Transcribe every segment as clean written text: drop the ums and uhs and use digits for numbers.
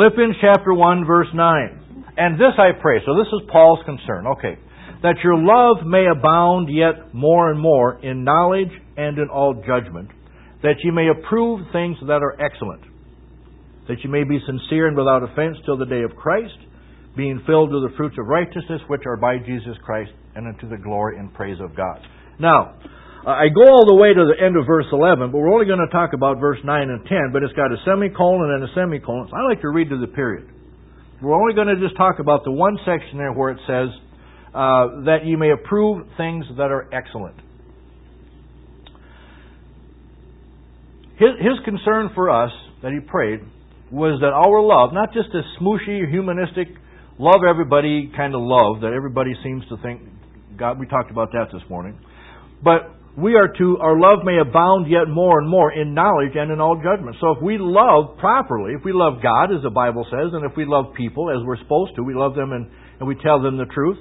Philippians chapter 1, verse 9. And this I pray. So this is Paul's concern. Okay. That your love may abound yet more and more in knowledge and in all judgment, that ye may approve things that are excellent, that ye may be sincere and without offense till the day of Christ, being filled with the fruits of righteousness which are by Jesus Christ, and unto the glory and praise of God. Now, I go all the way to the end of verse 11, but we're only going to talk about verse 9 and 10, but it's got a semicolon and a semicolon. So I like to read to the period. We're only going to just talk about the one section there where it says, that ye may approve things that are excellent. His concern for us, that he prayed, was that our love, not just this smooshy, humanistic, love everybody kind of love that everybody seems to think, God, we talked about that this morning, but our love may abound yet more and more in knowledge and in all judgment. So if we love properly, if we love God, as the Bible says, and if we love people as we're supposed to, we love them and we tell them the truth,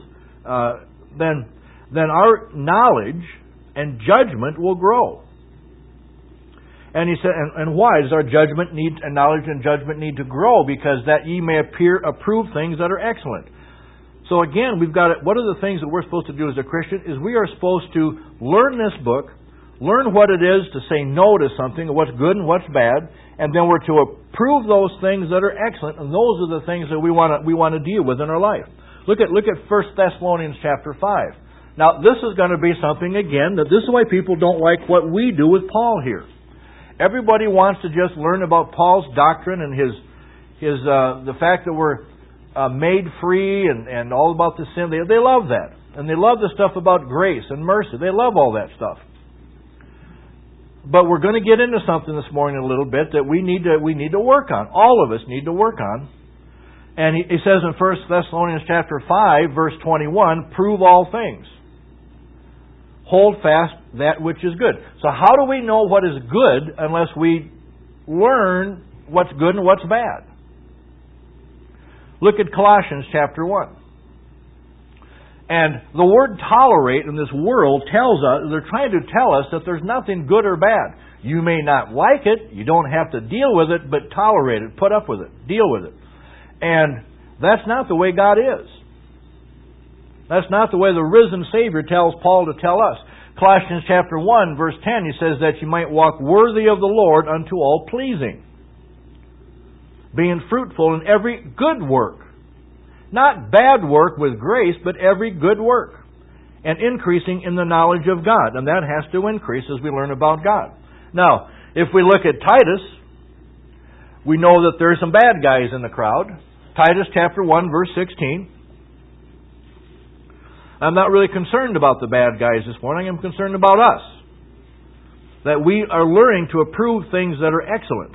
then our knowledge and judgment will grow. And he said, and why does our judgment need, and knowledge and judgment need to grow? Because that ye may approve things that are excellent. So again, we've got it. One of the things that we're supposed to do as a Christian is we are supposed to learn this book, learn what it is to say no to something, what's good and what's bad, and then we're to approve those things that are excellent, and those are the things that we want to deal with in our life. Look at 1 Thessalonians chapter 5. Now, this is going to be something, again, that this is why people don't like what we do with Paul here. Everybody wants to just learn about Paul's doctrine and the fact that we're made free and all about the sin. They love that. And they love the stuff about grace and mercy. They love all that stuff. But we're going to get into something this morning a little bit that we need to work on. All of us need to work on. And he says in 1 Thessalonians chapter 5, verse 21, prove all things. Hold fast that which is good. So how do we know what is good unless we learn what's good and what's bad? Look at Colossians chapter 1. And the word tolerate in this world tells us, they're trying to tell us that there's nothing good or bad. You may not like it, you don't have to deal with it, but tolerate it, put up with it, deal with it. And that's not the way God is. That's not the way the risen Savior tells Paul to tell us. Colossians chapter 1, verse 10, he says that you might walk worthy of the Lord unto all pleasing, being fruitful in every good work. Not bad work with grace, but every good work. And increasing in the knowledge of God. And that has to increase as we learn about God. Now, if we look at Titus, we know that there are some bad guys in the crowd. Titus chapter 1, verse 16. I'm not really concerned about the bad guys this morning. I'm concerned about us. That we are learning to approve things that are excellent.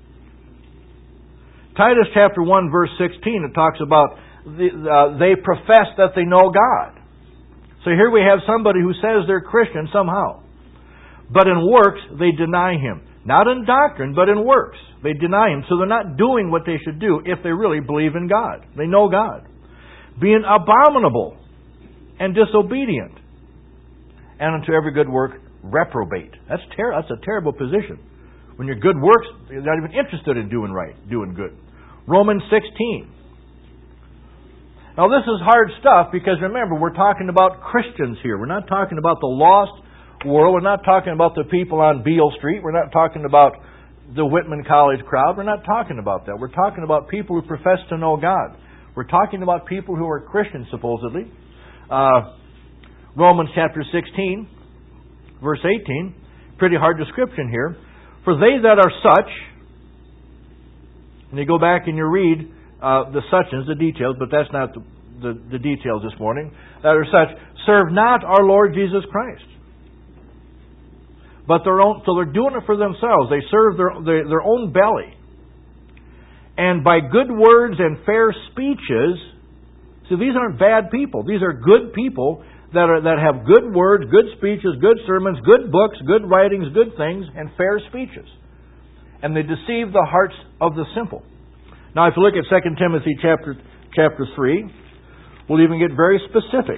Titus chapter 1, verse 16, it talks about they profess that they know God. So here we have somebody who says they're Christian somehow. But in works, they deny Him. Not in doctrine, but in works. They deny Him. So they're not doing what they should do if they really believe in God. They know God. Being abominable and disobedient. And unto every good work, reprobate. That's a terrible position. When your good works, you're not even interested in doing right, doing good. Romans 16. Now this is hard stuff because remember, we're talking about Christians here. We're not talking about the lost world. We're not talking about the people on Beale Street. We're not talking about the Whitman College crowd. We're not talking about that. We're talking about people who profess to know God. We're talking about people who are Christians, supposedly. Romans chapter 16, verse 18. Pretty hard description here. For they that are such, and you go back and you read the suchins, the details, but that's not the details this morning, that are such, serve not our Lord Jesus Christ. But so they're doing it for themselves. They serve their own belly. And by good words and fair speeches, see, these aren't bad people. These are good people that have good words, good speeches, good sermons, good books, good writings, good things, and fair speeches. And they deceive the hearts of the simple. Now, if you look at 2 Timothy chapter 3, we'll even get very specific.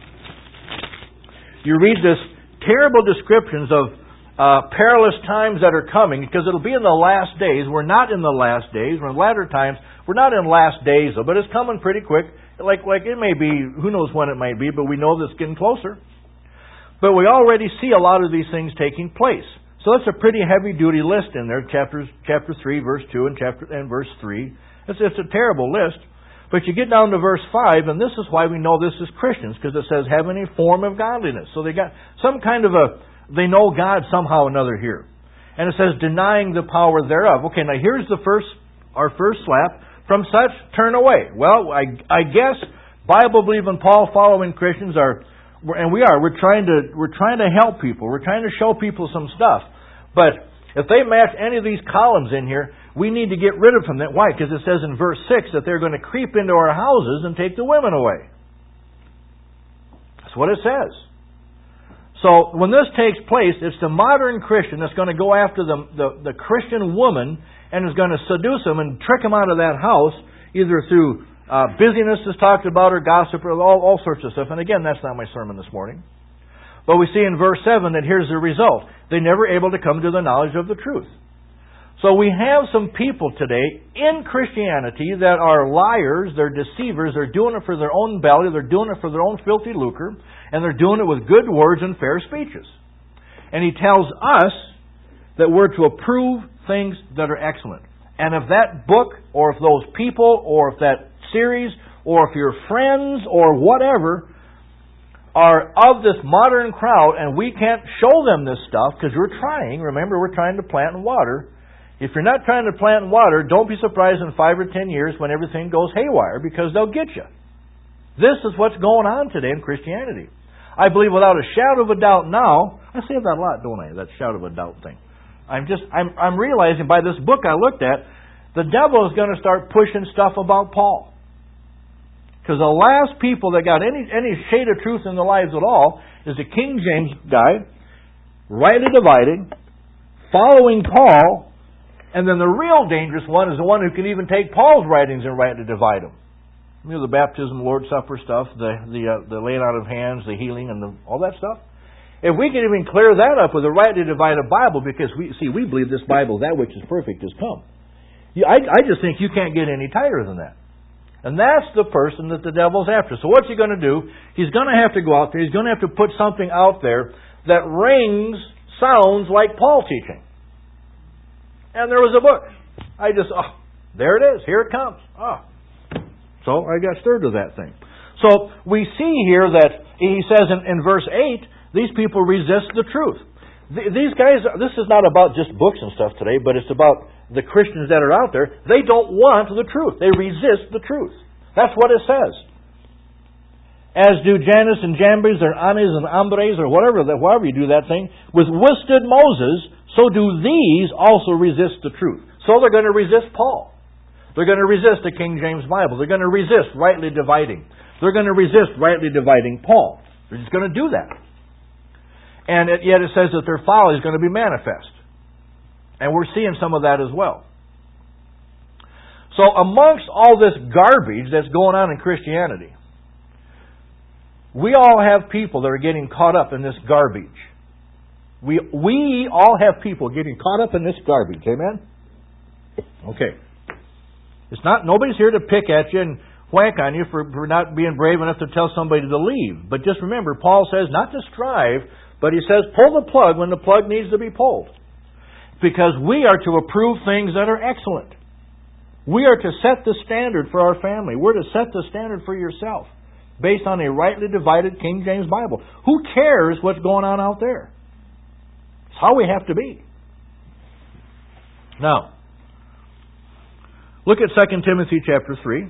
You read this terrible descriptions of perilous times that are coming, because it'll be in the last days. We're not in the last days. We're in latter times We're not in last days, though, but it's coming pretty quick. Like it may be, who knows when it might be, but we know that it's getting closer. But we already see a lot of these things taking place. So that's a pretty heavy-duty list in there, chapter 3, verse 2, and verse 3. It's a terrible list. But you get down to verse 5, and this is why we know this is Christians, because it says, have any form of godliness. So they got some kind of they know God somehow or another here. And it says, denying the power thereof. Okay, now here's our first slap. From such, turn away. Well, I guess Bible-believing, Paul-following Christians we're trying to help people. We're trying to show people some stuff. But if they match any of these columns in here, we need to get rid of them. Why? Because it says in verse 6 that they're going to creep into our houses and take the women away. That's what it says. So when this takes place, it's the modern Christian that's going to go after the Christian woman and is going to seduce them and trick them out of that house, either through busyness is talked about or gossip or all sorts of stuff. And again, that's not my sermon this morning. But we see in verse 7 that here's the result. They're never able to come to the knowledge of the truth. So we have some people today in Christianity that are liars, they're deceivers, they're doing it for their own belly, they're doing it for their own filthy lucre, and they're doing it with good words and fair speeches. And he tells us that we're to approve things that are excellent. And if that book, or if those people, or if that series, or if your friends, or whatever, are of this modern crowd, and we can't show them this stuff, because we're trying, remember, we're trying to plant and water. If you're not trying to plant and water, don't be surprised in 5 or 10 years when everything goes haywire, because they'll get you. This is what's going on today in Christianity. I believe without a shadow of a doubt now, I say that a lot, don't I, that shadow of a doubt thing. I'm realizing by this book I looked at, the devil is going to start pushing stuff about Paul. Because the last people that got any shade of truth in their lives at all is the King James guy, rightly dividing, following Paul, and then the real dangerous one is the one who can even take Paul's writings and rightly divide them. You know, the baptism, Lord's Supper stuff, the laying out of hands, the healing, and all that stuff. If we can even clear that up with a rightly divided Bible, because we believe this Bible, that which is perfect, has come. I just think you can't get any tighter than that. And that's the person that the devil's after. So what's he going to do? He's going to have to go out there. He's going to have to put something out there that sounds like Paul teaching. And there was a book. There it is. Here it comes. So I got stirred to that thing. So we see here that he says in verse 8, these people resist the truth. These guys, this is not about just books and stuff today, but it's about the Christians that are out there. They don't want the truth. They resist the truth. That's what it says. As do Jannes and Jambres or Anes and Ambres or however you do that thing, withstood Moses, so do these also resist the truth. So they're going to resist Paul. They're going to resist the King James Bible. They're going to resist rightly dividing. They're going to resist rightly dividing Paul. They're just going to do that. And yet it says that their folly is going to be manifest. And we're seeing some of that as well. So amongst all this garbage that's going on in Christianity, we all have people that are getting caught up in this garbage. We all have people getting caught up in this garbage. Amen? Okay. Nobody's here to pick at you and whack on you for not being brave enough to tell somebody to leave. But just remember, Paul says not to strive, but he says pull the plug when the plug needs to be pulled. Because we are to approve things that are excellent. We are to set the standard for our family. We're to set the standard for yourself based on a rightly divided King James Bible. Who cares what's going on out there? It's how we have to be. Now, look at 2 Timothy chapter 3.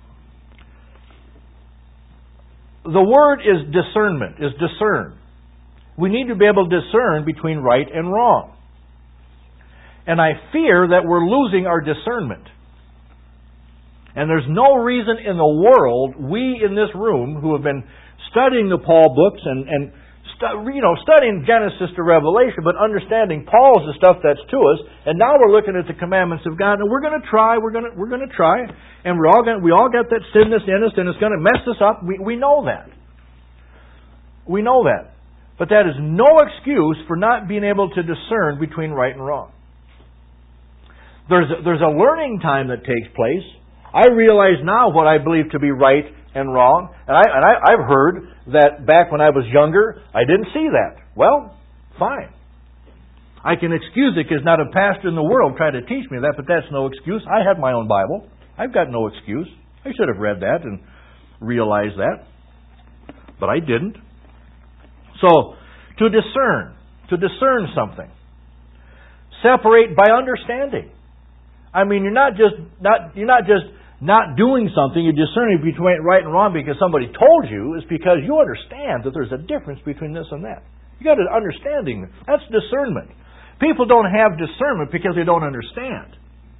The word is discernment, is discern. We need to be able to discern between right and wrong. And I fear that we're losing our discernment. And there's no reason in the world, we in this room who have been studying the Paul books and studying Genesis to Revelation, but understanding Paul's the stuff that's to us, and now we're looking at the commandments of God, and we're going to try, and we all got that sinness in us, and it's going to mess us up. We know that. We know that. But that is no excuse for not being able to discern between right and wrong. There's a learning time that takes place, I realize now what I believe to be right and wrong. And I've heard that back when I was younger, I didn't see that. Well, fine. I can excuse it because not a pastor in the world tried to teach me that, but that's no excuse. I had my own Bible. I've got no excuse. I should have read that and realized that. But I didn't. So, to discern something. Separate by understanding. I mean, you're not just not doing something, you're discerning between right and wrong because somebody told you. It's because you understand that there's a difference between this and that. You got an understanding. That's discernment. People don't have discernment because they don't understand.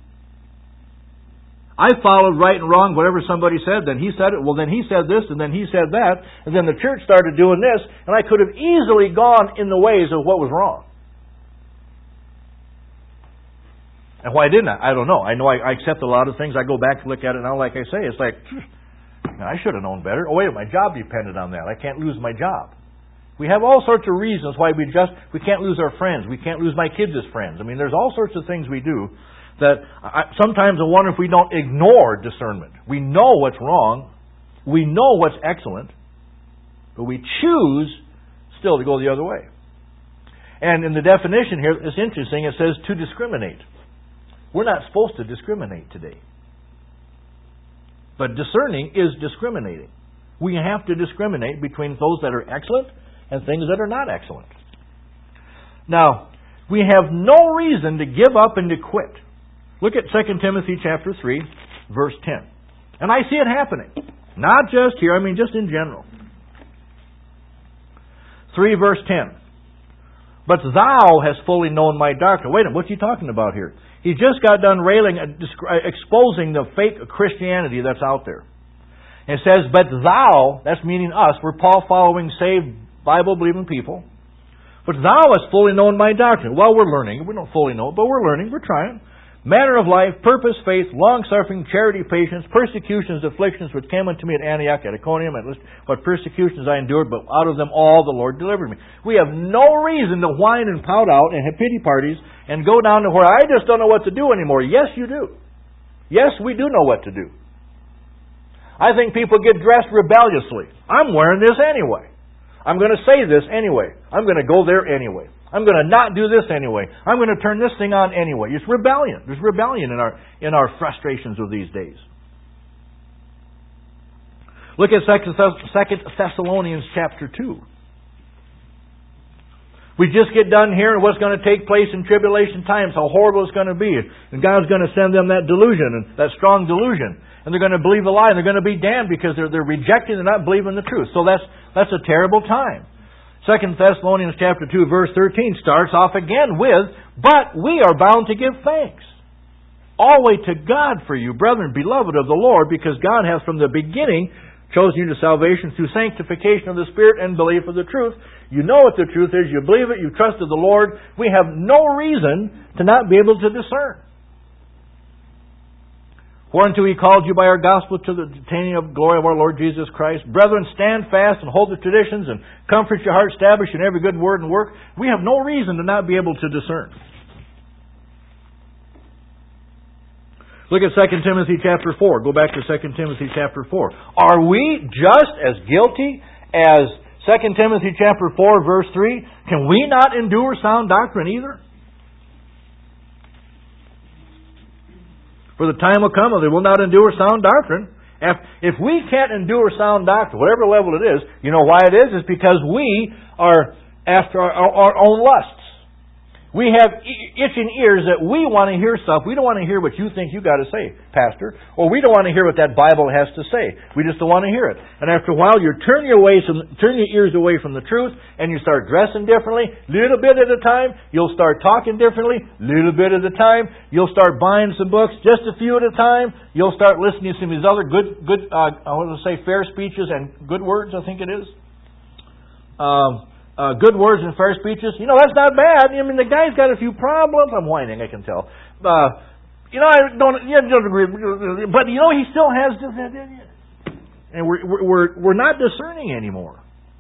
I followed right and wrong, whatever somebody said, then he said it, well then he said this, and then he said that, and then the church started doing this, and I could have easily gone in the ways of what was wrong. And why didn't I? I don't know. I know I accept a lot of things. I go back and look at it now, like I say, it's like, I should have known better. Oh wait, my job depended on that. I can't lose my job. We have all sorts of reasons why we can't lose our friends. We can't lose my kids as friends. I mean, there's all sorts of things we do that sometimes I wonder if we don't ignore discernment. We know what's wrong. We know what's excellent. But we choose still to go the other way. And in the definition here, it's interesting. It says to discriminate. We're not supposed to discriminate today. But discerning is discriminating. We have to discriminate between those that are excellent and things that are not excellent. Now, we have no reason to give up and to quit. Look at 2 Timothy chapter 3, verse 10. And I see it happening. Not just here, I mean just in general. 3 verse 10. But thou hast fully known my doctrine. Wait a minute, what's he talking about here? He just got done railing, exposing the fake Christianity that's out there. And it says, but thou, that's meaning us, we're Paul following, saved, Bible-believing people. But thou hast fully known my doctrine. Well, we're learning. We don't fully know it, but we're learning. We're trying. Manner of life, purpose, faith, long-suffering, charity, patience, persecutions, afflictions, which came unto me at Antioch, at Iconium, and what persecutions I endured, but out of them all the Lord delivered me. We have no reason to whine and pout out and have pity parties and go down to where I just don't know what to do anymore. Yes, you do. Yes, we do know what to do. I think people get dressed rebelliously. I'm wearing this anyway. I'm going to say this anyway. I'm going to go there anyway. I'm going to not do this anyway. I'm going to turn this thing on anyway. It's rebellion. There's rebellion in our frustrations of these days. Look at 2 Thessalonians chapter 2. We just get done hearing what's going to take place in tribulation times, how horrible it's going to be. And God's going to send them that delusion, and that strong delusion. And they're going to believe a lie, and they're going to be damned because they're rejecting and not believing the truth. So that's a terrible time. 2 Thessalonians chapter 2 verse 13 starts off again with, but we are bound to give thanks always to God for you, brethren, beloved of the Lord, because God hath from the beginning chosen you to salvation through sanctification of the Spirit and belief of the truth. You know what the truth is, you believe it, you trusted the Lord. We have no reason to not be able to discern. Whereunto He called you by our gospel to the attaining of glory of our Lord Jesus Christ. Brethren, stand fast and hold the traditions and comfort your heart, establish in every good word and work. We have no reason to not be able to discern. Look at 2 Timothy chapter 4. Go back to 2 Timothy chapter 4. Are we just as guilty as 2 Timothy chapter 4 verse 3? Can we not endure sound doctrine either? For the time will come when they will not endure sound doctrine. If we can't endure sound doctrine, whatever level it is, you know why it is? It's because we are after our own lusts. We have itching ears that we want to hear stuff. We don't want to hear what you think you got to say, Pastor. Or we don't want to hear what that Bible has to say. We just don't want to hear it. And after a while, you turn your ears away from the truth, and you start dressing differently, little bit at a time. You'll start talking differently, little bit at a time. You'll start buying some books, just a few at a time. You'll start listening to some of these other fair speeches and good words, I think it is. Good words and fair speeches. You know, that's not bad. I mean, the guy's got a few problems. I'm whining, I can tell. I don't agree. But, he still has this. And we're not discerning anymore.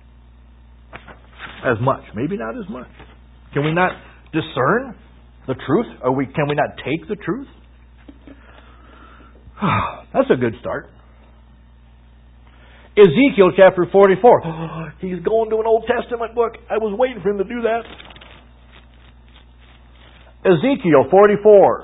As much. Maybe not as much. Can we not discern the truth? Can we not take the truth? That's a good start. Ezekiel chapter 44. He's going to an Old Testament book. I was waiting for him to do that. Ezekiel 44.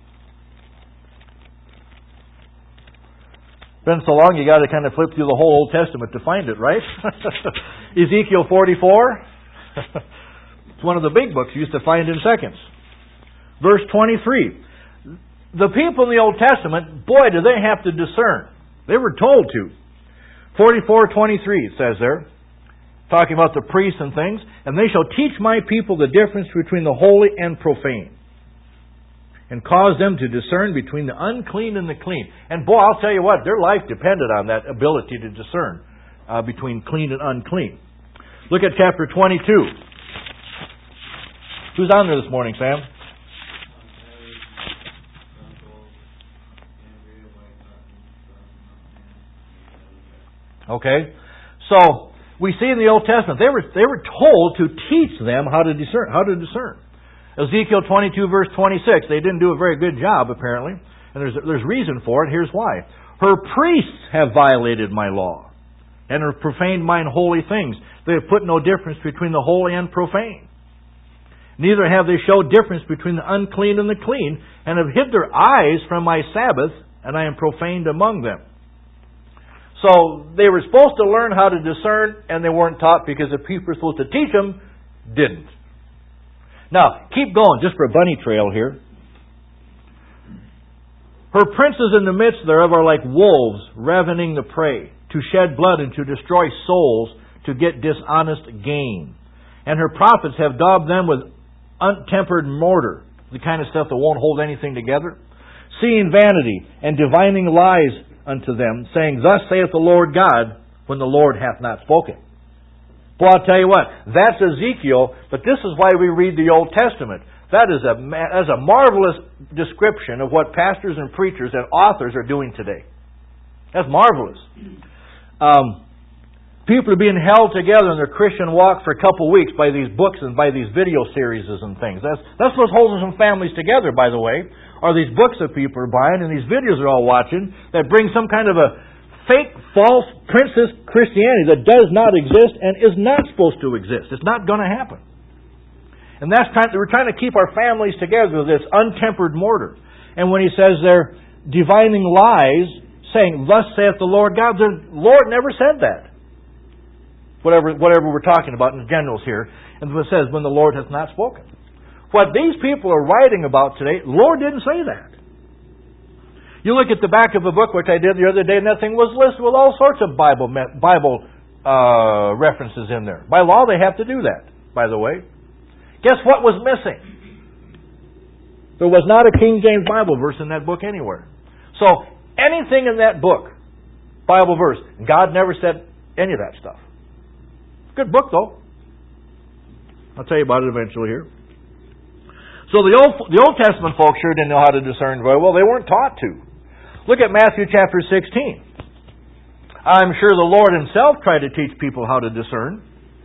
Been so long you got to kind of flip through the whole Old Testament to find it, right? Ezekiel 44. It's one of the big books you used to find in seconds. Verse 23. The people in the Old Testament, boy, do they have to discern. They were told to. 44:23 it says there, talking about the priests and things, and they shall teach my people the difference between the holy and profane, and cause them to discern between the unclean and the clean. And boy, I'll tell you what, their life depended on that ability to discern between clean and unclean. Look at chapter 22. Who's on there this morning, Sam? Okay, so we see in the Old Testament they were told to teach them how to discern. Ezekiel 22 verse 26. They didn't do a very good job apparently, and there's reason for it. Here's why: her priests have violated my law, and have profaned mine holy things. They have put no difference between the holy and profane. Neither have they showed difference between the unclean and the clean, and have hid their eyes from my Sabbath, and I am profaned among them. So they were supposed to learn how to discern, and they weren't taught because the people were supposed to teach them didn't. Now, keep going, just for a bunny trail here. Her princes in the midst thereof are like wolves ravening the prey, to shed blood and to destroy souls, to get dishonest gain. And her prophets have daubed them with untempered mortar, the kind of stuff that won't hold anything together, seeing vanity and divining lies unto them, saying, Thus saith the Lord God, when the Lord hath not spoken. Well, I'll tell you what, that's Ezekiel, but this is why we read the Old Testament. That is a marvelous description of what pastors and preachers and authors are doing today. That's marvelous. People are being held together in their Christian walk for a couple of weeks by these books and by these video series and things. That's what's holding some families together, by the way, are these books that people are buying and these videos they're all watching that bring some kind of a fake, false princess Christianity that does not exist and is not supposed to exist. It's not going to happen. And we're trying to keep our families together with this untempered mortar. And when he says they're divining lies, saying, Thus saith the Lord God, the Lord never said that. Whatever we're talking about in the generals here. And it says, when the Lord hath not spoken. What these people are writing about today, the Lord didn't say that. You look at the back of a book, which I did the other day, and that thing was listed with all sorts of Bible references in there. By law, they have to do that, by the way. Guess what was missing? There was not a King James Bible verse in that book anywhere. So, anything in that book, Bible verse, God never said any of that stuff. Good book, though. I'll tell you about it eventually here. So the Old Testament folks sure didn't know how to discern very well. They weren't taught to. Look at Matthew chapter 16. I'm sure the Lord Himself tried to teach people how to discern.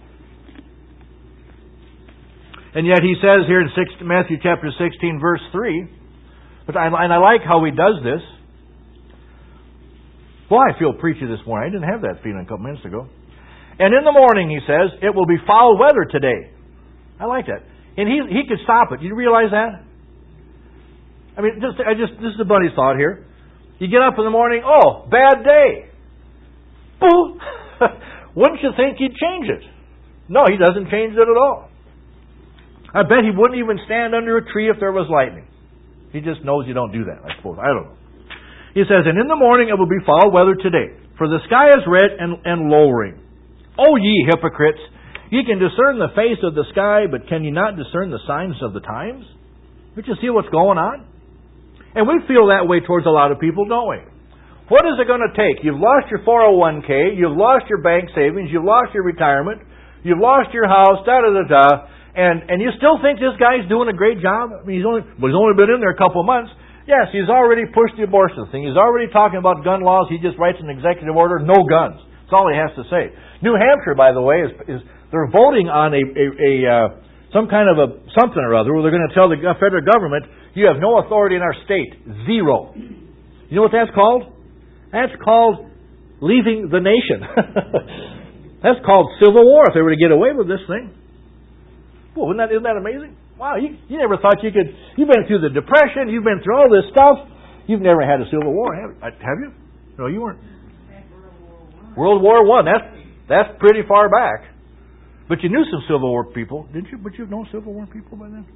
And yet He says here in Matthew chapter 16 verse 3, and I like how He does this. Well, I feel preachy this morning. I didn't have that feeling a couple minutes ago. And in the morning, He says, it will be foul weather today. I like that. And he could stop it. You realize that? I mean, this is a bunny thought here. You get up in the morning, oh, bad day. Boo! Wouldn't you think He'd change it? No, He doesn't change it at all. I bet He wouldn't even stand under a tree if there was lightning. He just knows you don't do that, I suppose. I don't know. He says, and in the morning it will be foul weather today, for the sky is red and lowering. O ye hypocrites! Ye can discern the face of the sky, but can ye not discern the signs of the times? Don't you see what's going on? And we feel that way towards a lot of people, don't we? What is it going to take? You've lost your 401k, you've lost your bank savings, you've lost your retirement, you've lost your house, and you still think this guy's doing a great job? I mean, he's only been in there a couple of months. Yes, he's already pushed the abortion thing. He's already talking about gun laws. He just writes an executive order, no guns. That's all he has to say. New Hampshire, by the way, is they're voting on some kind of something or other where they're going to tell the federal government, you have no authority in our state. Zero. You know what that's called? That's called leaving the nation. That's called civil war if they were to get away with this thing. Well, isn't that amazing? Wow, you never thought you could... You've been through the Depression, you've been through all this stuff. You've never had a civil war, have you? No, you weren't. World War I. That's pretty far back. But you knew some Civil War people, didn't you? But you've known Civil War people by then?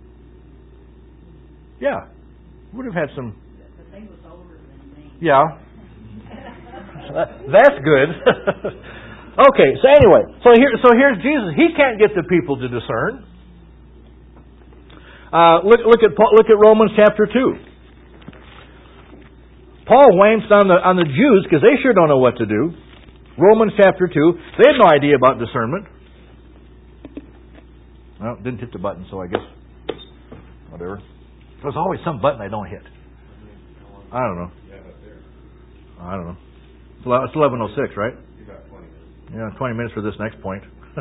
Yeah. Would have had some... But they was older than me. Yeah. That's good. Okay, so anyway, so here's Jesus. He can't get the people to discern. Look at Romans chapter 2. Paul whamps on the Jews because they sure don't know what to do. Romans chapter 2. They had no idea about discernment. Well, didn't hit the button, so I guess whatever. There's always some button I don't hit. I don't know. I don't know. It's 11:06, right? Yeah, 20 minutes for this next point.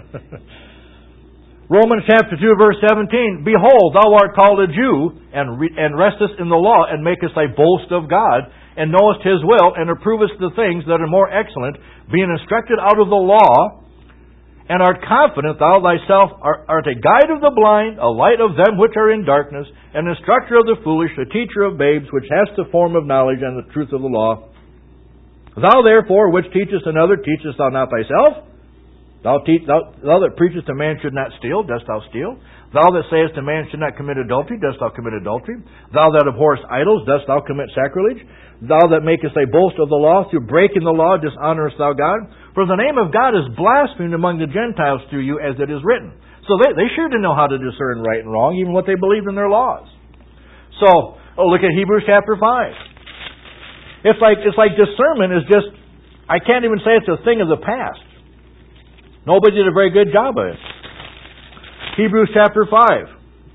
Romans chapter 2, verse 17. Behold, thou art called a Jew, and restest in the law, and makest thy boast of God, and knowest His will, and approvest the things that are more excellent, being instructed out of the law, and art confident thou thyself art a guide of the blind, a light of them which are in darkness, an instructor of the foolish, a teacher of babes, which hast the form of knowledge and the truth of the law. Thou therefore, which teachest another, teachest thou not thyself? Thou that preachest a man should not steal, dost thou steal? Thou that sayest a man should not commit adultery, dost thou commit adultery? Thou that abhorrest idols, dost thou commit sacrilege? Thou that makest a boast of the law, through breaking the law, dishonorest thou God? For the name of God is blasphemed among the Gentiles through you, as it is written. So they sure didn't know how to discern right and wrong, even what they believed in their laws. So, look at Hebrews chapter 5. It's like discernment is just, I can't even say it's a thing of the past. Nobody did a very good job of it. Hebrews chapter 5.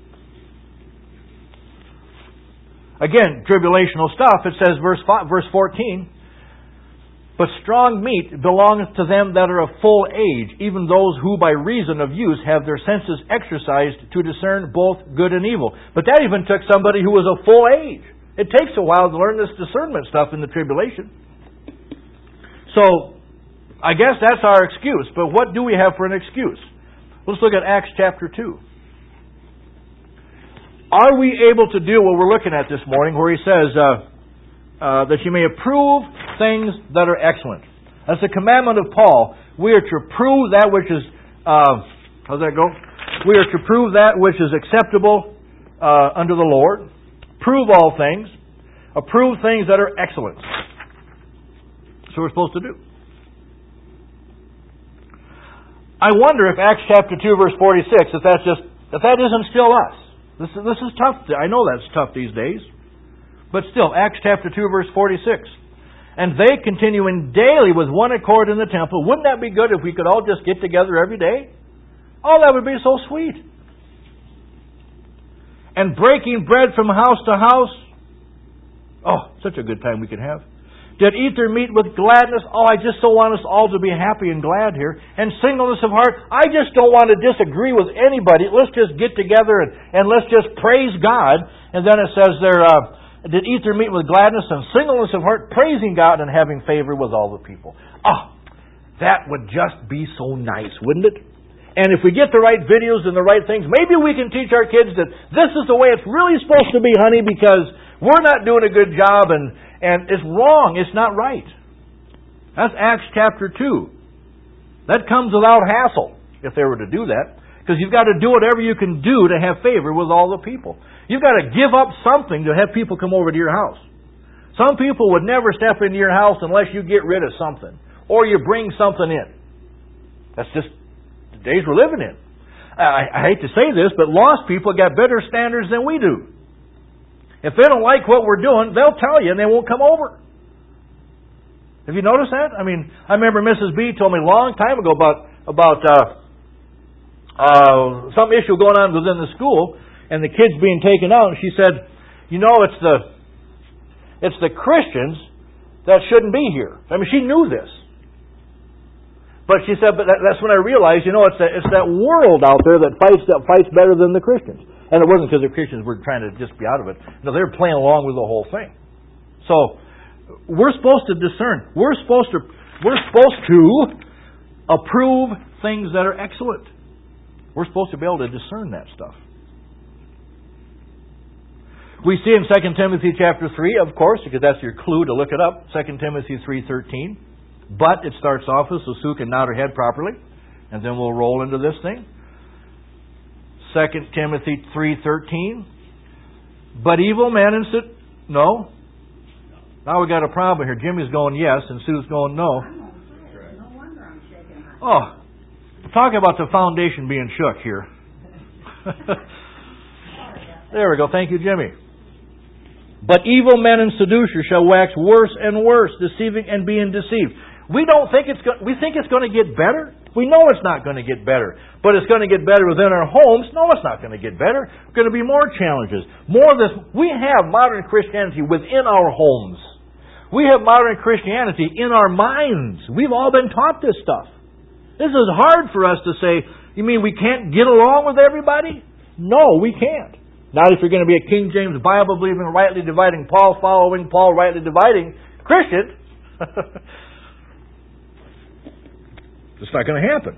Again, tribulational stuff. It says, verse 14, but strong meat belongeth to them that are of full age, even those who by reason of use have their senses exercised to discern both good and evil. But that even took somebody who was of full age. It takes a while to learn this discernment stuff in the tribulation. So, I guess that's our excuse. But what do we have for an excuse? Let's look at Acts chapter 2. Are we able to do what we're looking at this morning, where he says that you may approve things that are excellent? That's the commandment of Paul. We are to approve that which is, how's that go? We are to prove that which is acceptable unto the Lord. Prove all things. Approve things that are excellent. That's what we're supposed to do. I wonder if Acts chapter 2 verse 46, if that isn't still us. This is tough. I know that's tough these days. But still, Acts chapter 2 verse 46. And they continuing daily with one accord in the temple. Wouldn't that be good if we could all just get together every day? Oh, that would be so sweet. And breaking bread from house to house. Oh, such a good time we could have. Did eat their meat with gladness. Oh, I just so want us all to be happy and glad here. And singleness of heart. I just don't want to disagree with anybody. Let's just get together and let's just praise God. And then it says there, did eat their meat with gladness and singleness of heart, praising God and having favor with all the people. Oh, that would just be so nice, wouldn't it? And if we get the right videos and the right things, maybe we can teach our kids that this is the way it's really supposed to be, honey, because we're not doing a good job and it's wrong. It's not right. That's Acts chapter 2. That comes without hassle, if they were to do that. Because you've got to do whatever you can do to have favor with all the people. You've got to give up something to have people come over to your house. Some people would never step into your house unless you get rid of something. Or you bring something in. That's just the days we're living in. I hate to say this, but lost people got better standards than we do. If they don't like what we're doing, they'll tell you and they won't come over. Have you noticed that? I mean, I remember Mrs. B told me a long time ago about some issue going on within the school and the kids being taken out, and she said, you know, it's the Christians that shouldn't be here. I mean, she knew this. But she said, but that's when I realized, you know, it's that world out there that fights better than the Christians. And it wasn't because the Christians were trying to just be out of it. No, they were playing along with the whole thing. So, we're supposed to discern. We're supposed to approve things that are excellent. We're supposed to be able to discern that stuff. We see in 2 Timothy chapter 3, of course, because that's your clue to look it up, 2 Timothy 3:13. But it starts off with, so Sue can nod her head properly, and then we'll roll into this thing. 2 Timothy 3:13. But evil men and no? Now we got a problem here. Jimmy's going yes, and Sue's going no. I'm on fire. No wonder I'm shaking my head. Oh, talk about the foundation being shook here. There we go. Thank you, Jimmy. But evil men and seducers shall wax worse and worse, deceiving and being deceived. We think it's going to get better. We know it's not going to get better. But it's going to get better within our homes. No, it's not going to get better. There's going to be more challenges. More of this. We have modern Christianity within our homes. We have modern Christianity in our minds. We've all been taught this stuff. This is hard for us to say, you mean we can't get along with everybody? No, we can't. Not if you're going to be a King James Bible believing, rightly dividing, Paul following, Paul rightly dividing Christian. It's not going to happen.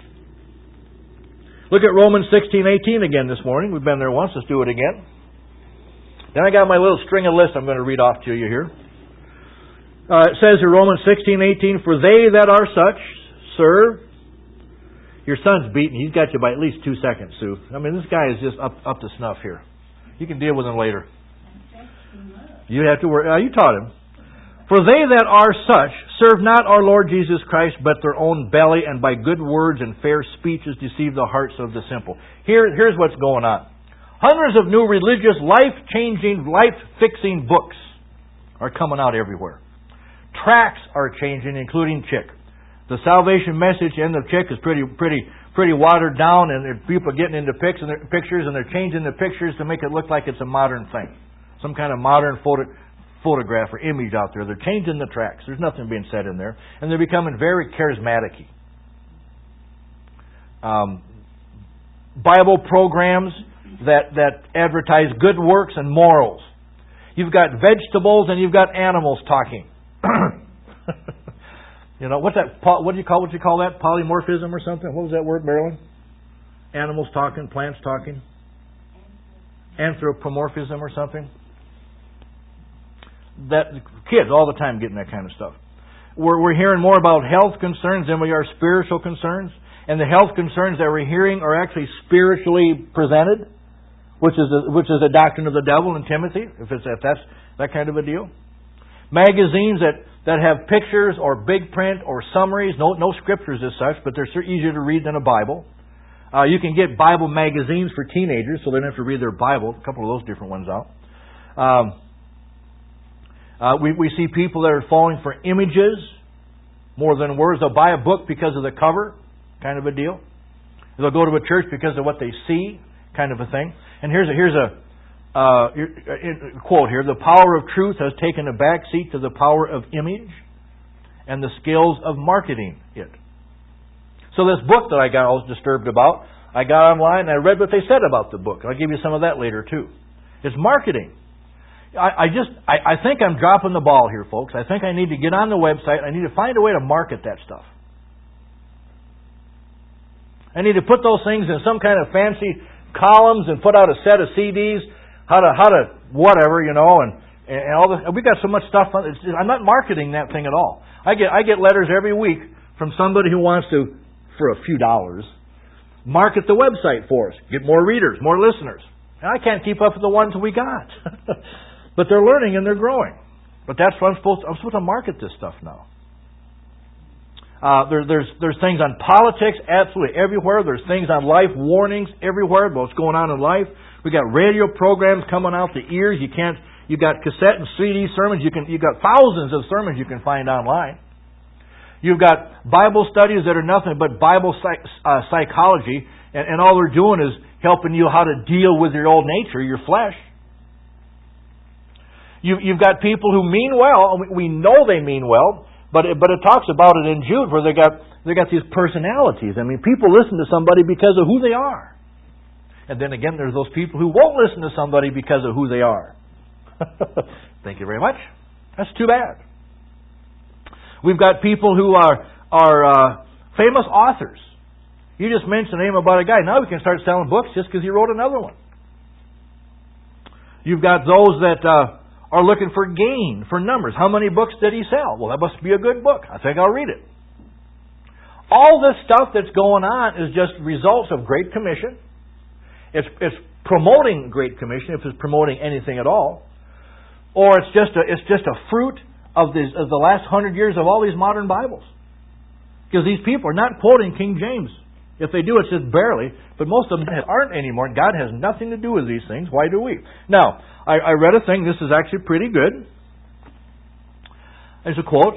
Look at Romans 16:18 again this morning. We've been there once. Let's do it again. Then I got my little string of list I'm going to read off to you here. It says in Romans 16:18, for they that are such serve. Your son's beaten. He's got you by at least 2 seconds, Sue. I mean, this guy is just up to snuff here. You can deal with him later. You have to worry. You taught him. For they that are such serve not our Lord Jesus Christ, but their own belly, and by good words and fair speeches deceive the hearts of the simple. Here's what's going on. Hundreds of new religious, life-changing, life-fixing books are coming out everywhere. Tracts are changing, including Chick. The salvation message in the Chick is pretty watered down, and people are getting into pictures, and they're changing the pictures to make it look like it's a modern thing, some kind of modern photograph or image out there. They're changing the tracts. There's nothing being said in there, and they're becoming very charismatic-y. Bible programs that advertise good works and morals. You've got vegetables and you've got animals talking. You know, what do you call that? Polymorphism or something? What was that word, Marilyn? Animals talking, plants talking. Anthropomorphism or something. That kids all the time getting that kind of stuff. We're hearing more about health concerns than we are spiritual concerns, and the health concerns that we're hearing are actually spiritually presented, which is a doctrine of the devil in Timothy. If that's that kind of a deal. Magazines that have pictures or big print or summaries, no scriptures as such, but they're easier to read than a Bible. You can get Bible magazines for teenagers, so they don't have to read their Bible. A couple of those different ones out. We see people that are falling for images more than words. They'll buy a book because of the cover, kind of a deal. They'll go to a church because of what they see, kind of a thing. And here's a quote here: the power of truth has taken a back seat to the power of image and the skills of marketing it. So this book that I was disturbed about, I got online and I read what they said about the book. I'll give you some of that later too. It's marketing. I think I'm dropping the ball here, folks. I think I need to get on the website. I need to find a way to market that stuff. I need to put those things in some kind of fancy columns and put out a set of CDs. How to whatever, you know, and all this. We got so much stuff. I'm not marketing that thing at all. I get letters every week from somebody who wants to, for a few dollars, market the website for us, get more readers, more listeners. And I can't keep up with the ones we got, but they're learning and they're growing. But that's what I'm supposed to market this stuff now. There's things on politics absolutely everywhere. There's things on life warnings everywhere about what's going on in life. We got radio programs coming out the ears. You got cassette and CD sermons. You got thousands of sermons you can find online. You've got Bible studies that are nothing but Bible psychology, and all they're doing is helping you how to deal with your old nature, your flesh. You've got people who mean well. We know they mean well, but it talks about it in Jude where they got these personalities. I mean, people listen to somebody because of who they are. And then again, there's those people who won't listen to somebody because of who they are. Thank you very much. That's too bad. We've got people who are famous authors. You just mention a name about a guy. Now we can start selling books just because he wrote another one. You've got those that are looking for gain, for numbers. How many books did he sell? Well, that must be a good book. I think I'll read it. All this stuff that's going on is just results of Great Commission. It's promoting Great Commission, if it's promoting anything at all. Or it's just a fruit of the last 100 years of all these modern Bibles. Because these people are not quoting King James. If they do, it's just barely. But most of them aren't anymore. God has nothing to do with these things. Why do we? Now, I read a thing. This is actually pretty good. There's a quote.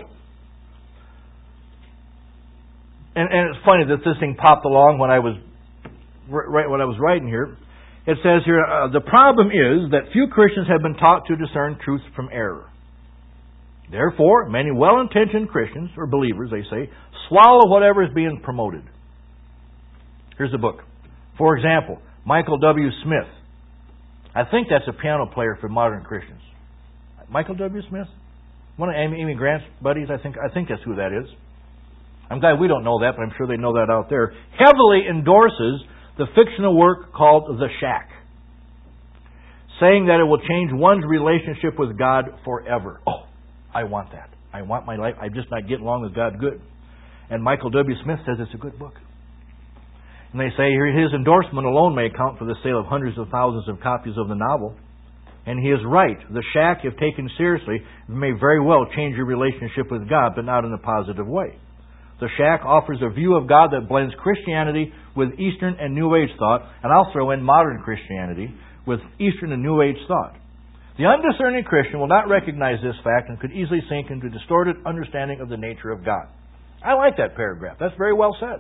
And it's funny that this thing popped along when I was writing here. It says here, the problem is that few Christians have been taught to discern truth from error. Therefore, many well-intentioned Christians, or believers, they say, swallow whatever is being promoted. Here's a book. For example, Michael W. Smith. I think that's a piano player for modern Christians. Michael W. Smith? One of Amy Grant's buddies, I think that's who that is. I'm glad we don't know that, but I'm sure they know that out there. Heavily endorses the fictional work called The Shack, saying that it will change one's relationship with God forever. Oh, I want that. I want my life. I'm just not getting along with God good. And Michael W. Smith says it's a good book. And they say his endorsement alone may account for the sale of hundreds of thousands of copies of the novel. And he is right. The Shack, if taken seriously, may very well change your relationship with God, but not in a positive way. The Shack offers a view of God that blends Christianity with Eastern and New Age thought, and I'll throw in modern Christianity with Eastern and New Age thought. The undiscerning Christian will not recognize this fact and could easily sink into a distorted understanding of the nature of God. I like that paragraph. That's very well said.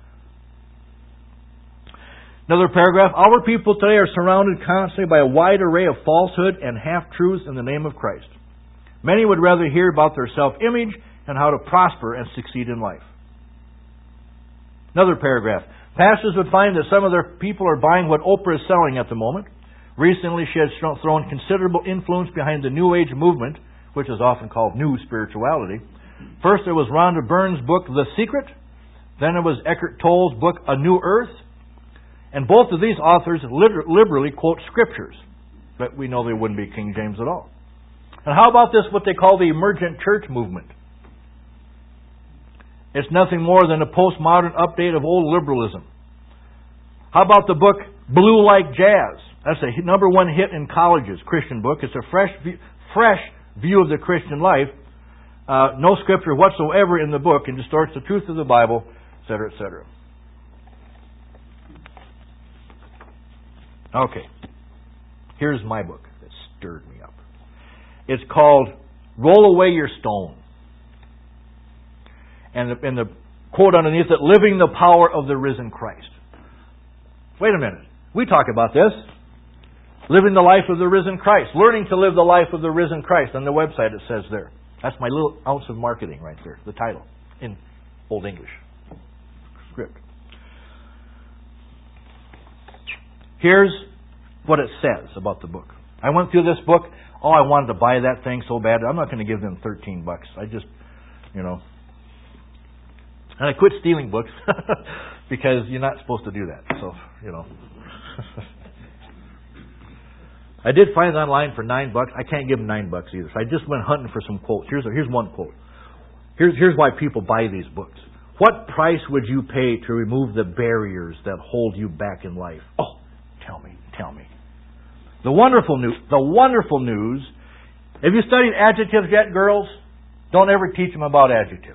Another paragraph, our people today are surrounded constantly by a wide array of falsehood and half-truths in the name of Christ. Many would rather hear about their self-image and how to prosper and succeed in life. Another paragraph, pastors would find that some of their people are buying what Oprah is selling at the moment. Recently, she has thrown considerable influence behind the New Age movement, which is often called New Spirituality. First, there was Rhonda Byrne's book, The Secret. Then it was Eckhart Tolle's book, A New Earth. And both of these authors liberally quote scriptures. But we know they wouldn't be King James at all. And how about this, what they call the emergent church movement? It's nothing more than a postmodern update of old liberalism. How about the book Blue Like Jazz? That's a #1 hit in colleges, Christian book. It's a fresh view of the Christian life. No scripture whatsoever in the book and distorts the truth of the Bible, etc., etc. Okay. Here's my book that stirred me up. It's called Roll Away Your Stone. And the quote underneath it, Living the Power of the Risen Christ. Wait a minute. We talk about this. Living the life of the risen Christ. Learning to live the life of the risen Christ. On the website it says there. That's my little ounce of marketing right there. The title in Old English script. Here's what it says about the book. I went through this book. Oh, I wanted to buy that thing so bad. I'm not going to give them $13. I just, And I quit stealing books because you're not supposed to do that. So, I did find it online for $9. I can't give them $9 either. So I just went hunting for some quotes. Here's one quote. Here's why people buy these books. What price would you pay to remove the barriers that hold you back in life? Oh, tell me. The wonderful news. Have you studied adjectives yet, girls? Don't ever teach them about adjectives.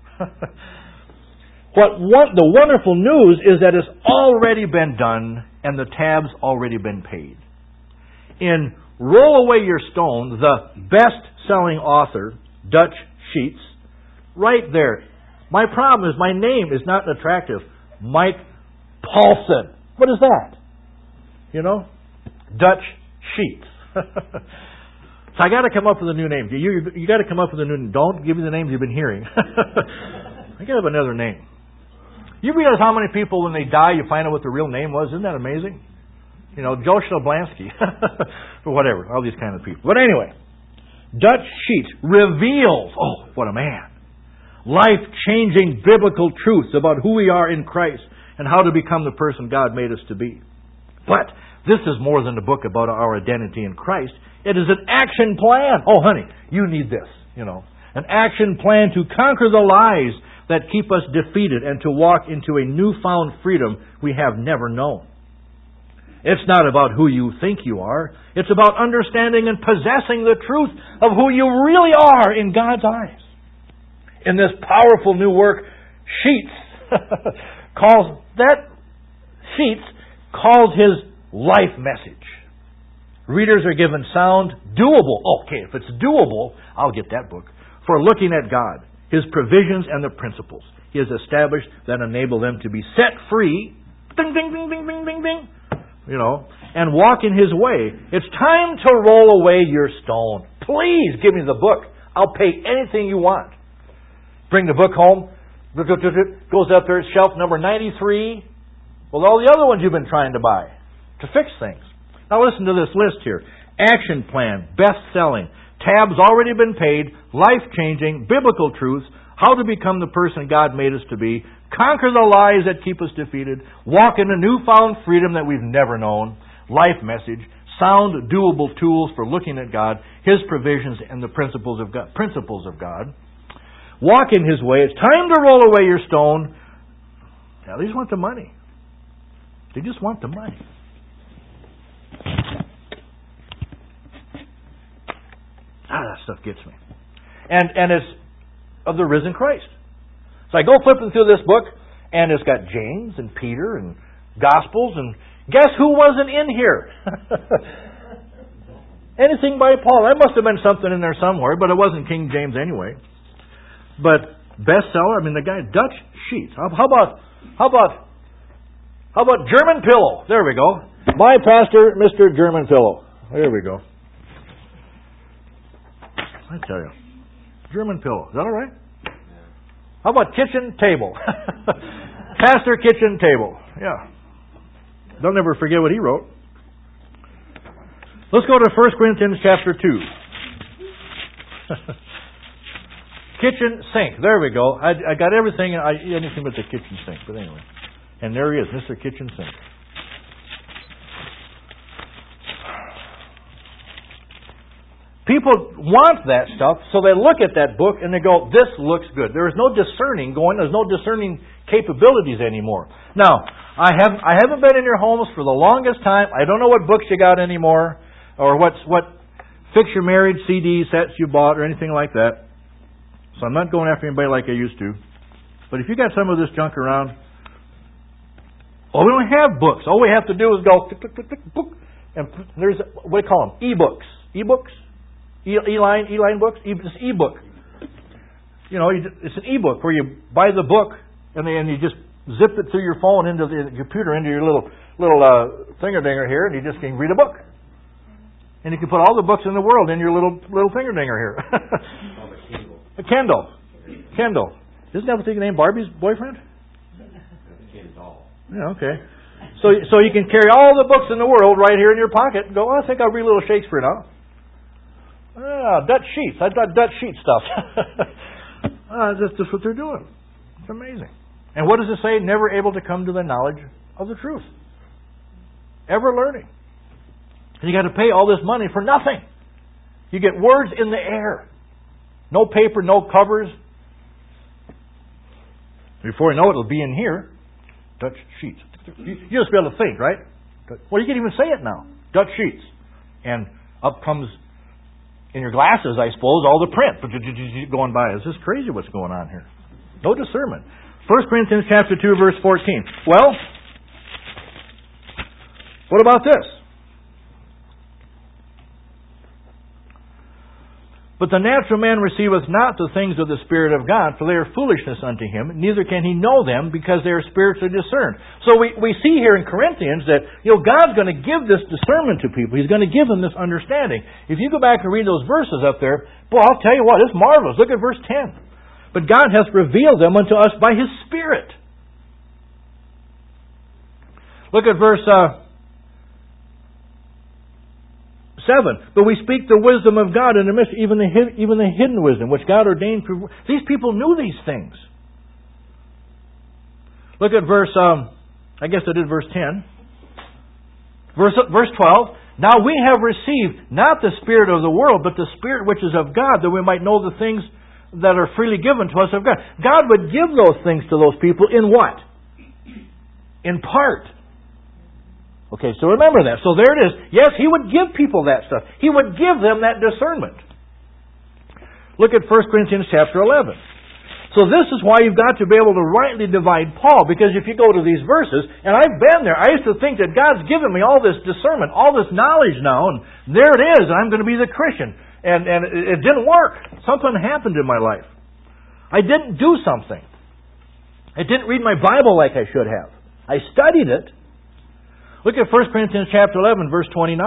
The wonderful news is that it's already been done and the tab's already been paid. In Roll Away Your Stone, the best-selling author, Dutch Sheets, right there. My problem is my name is not attractive. Mike Paulson. What is that? Dutch Sheets. So I got to come up with a new name. You got to come up with a new name. Don't give me the names you've been hearing. I got to have another name. You realize how many people, when they die, you find out what their real name was? Isn't that amazing? Joe Shloblansky. Or whatever. All these kind of people. But anyway, Dutch Sheets reveals, oh, what a man, life-changing biblical truths about who we are in Christ and how to become the person God made us to be. But this is more than a book about our identity in Christ. It is an action plan. Oh, honey, you need this, An action plan to conquer the lies that keep us defeated and to walk into a newfound freedom we have never known. It's not about who you think you are. It's about understanding and possessing the truth of who you really are in God's eyes. In this powerful new work, Sheets calls his life message. Readers are given sound, doable. Okay, if it's doable, I'll get that book. For looking at God, His provisions and the principles He has established that enable them to be set free. Ding, ding, ding, ding, ding, ding, ding. And walk in His way. It's time to roll away your stone. Please give me the book. I'll pay anything you want. Bring the book home. Goes up there, shelf number 93. With all the other ones you've been trying to buy to fix things. Now listen to this list here. Action plan, best-selling, tabs already been paid, life-changing, biblical truths, how to become the person God made us to be, conquer the lies that keep us defeated, walk in a newfound freedom that we've never known, life message, sound, doable tools for looking at God, His provisions and the principles of God. Walk in His way. It's time to roll away your stone. Now, they just want the money. They just want the money. That stuff gets me. And it's of the risen Christ. So I go flipping through this book, and it's got James and Peter and Gospels, and guess who wasn't in here? Anything by Paul. That must have been something in there somewhere, but it wasn't King James anyway. But bestseller, the guy, Dutch Sheets. How about German Pillow? There we go. My pastor, Mr. German Pillow. There we go. I tell you. German Pillow. Is that all right? Yeah. How about Kitchen Table? Pastor Kitchen Table. Yeah. Don't ever forget what he wrote. Let's go to 1 Corinthians chapter 2. Kitchen sink. There we go. I got everything, anything but the kitchen sink. But anyway. And there he is, Mr. Kitchen Sink. People want that stuff, so they look at that book and they go, this looks good. There is no discerning going. There's no discerning capabilities anymore. Now, I haven't been in your homes for the longest time. I don't know what books you got anymore, or what Fix Your Marriage CD sets you bought, or anything like that. So I'm not going after anybody like I used to. But if you got some of this junk around, we don't have books. All we have to do is go tick, tick, tick, tick, book, and there's what do you call them? E-books. E-books? E-line books? It's e-book. It's an e-book where you buy the book and you just zip it through your phone into the computer, into your little finger-dinger here, and you just can read a book. And you can put all the books in the world in your little finger-dinger here. A Kindle. Kindle. Isn't that what they name Barbie's boyfriend? Yeah, okay. So you can carry all the books in the world right here in your pocket and go, I think I'll read a little Shakespeare now. Dutch Sheets. I got Dutch Sheet stuff. That's what they're doing. It's amazing. And what does it say? Never able to come to the knowledge of the truth. Ever learning. And you got to pay all this money for nothing. You get words in the air. No paper, no covers. Before you know it, it'll be in here. Dutch Sheets. You just be able to think, right? Well, you can even say it now. Dutch Sheets. And up comes, in your glasses, I suppose, all the print going by. It's just crazy what's going on here. No discernment. 1 Corinthians chapter 2, verse 14. Well, what about this? But the natural man receiveth not the things of the Spirit of God, for they are foolishness unto him, neither can he know them, because they are spiritually discerned. So we see here in Corinthians that God's going to give this discernment to people. He's going to give them this understanding. If you go back and read those verses up there, I'll tell you what, it's marvelous. Look at verse 10. But God hath revealed them unto us by His Spirit. Look at verse 7. But we speak the wisdom of God in the midst, even the hidden wisdom, which God ordained. These people knew these things. Look at verse, I guess I did verse 10. Verse 12. Now we have received not the Spirit of the world, but the Spirit which is of God, that we might know the things that are freely given to us of God. God would give those things to those people in what? In part. Okay, so remember that. So there it is. Yes, He would give people that stuff. He would give them that discernment. Look at 1 Corinthians chapter 11. So this is why you've got to be able to rightly divide Paul, because if you go to these verses, and I've been there, I used to think that God's given me all this discernment, all this knowledge now, and there it is, I'm going to be the Christian. And it didn't work. Something happened in my life. I didn't do something. I didn't read my Bible like I should have. I studied it. Look at 1 Corinthians chapter 11, verse 29.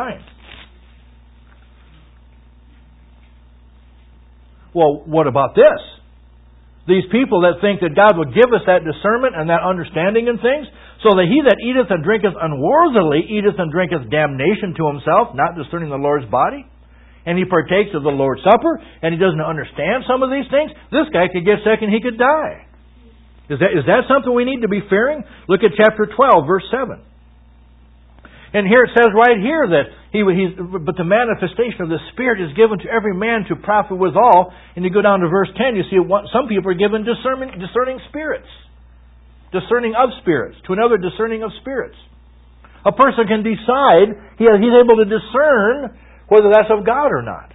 Well, what about this? These people that think that God would give us that discernment and that understanding in things, so that he that eateth and drinketh unworthily eateth and drinketh damnation to himself, not discerning the Lord's body, and he partakes of the Lord's Supper, and he doesn't understand some of these things, this guy could get sick and he could die. Is that something we need to be fearing? Look at chapter 12, verse 7. And here it says right here that but the manifestation of the Spirit is given to every man to profit withal. And you go down to verse 10, you see some people are given discerning spirits. Discerning of spirits. To another, discerning of spirits. A person can decide, he's able to discern whether that's of God or not.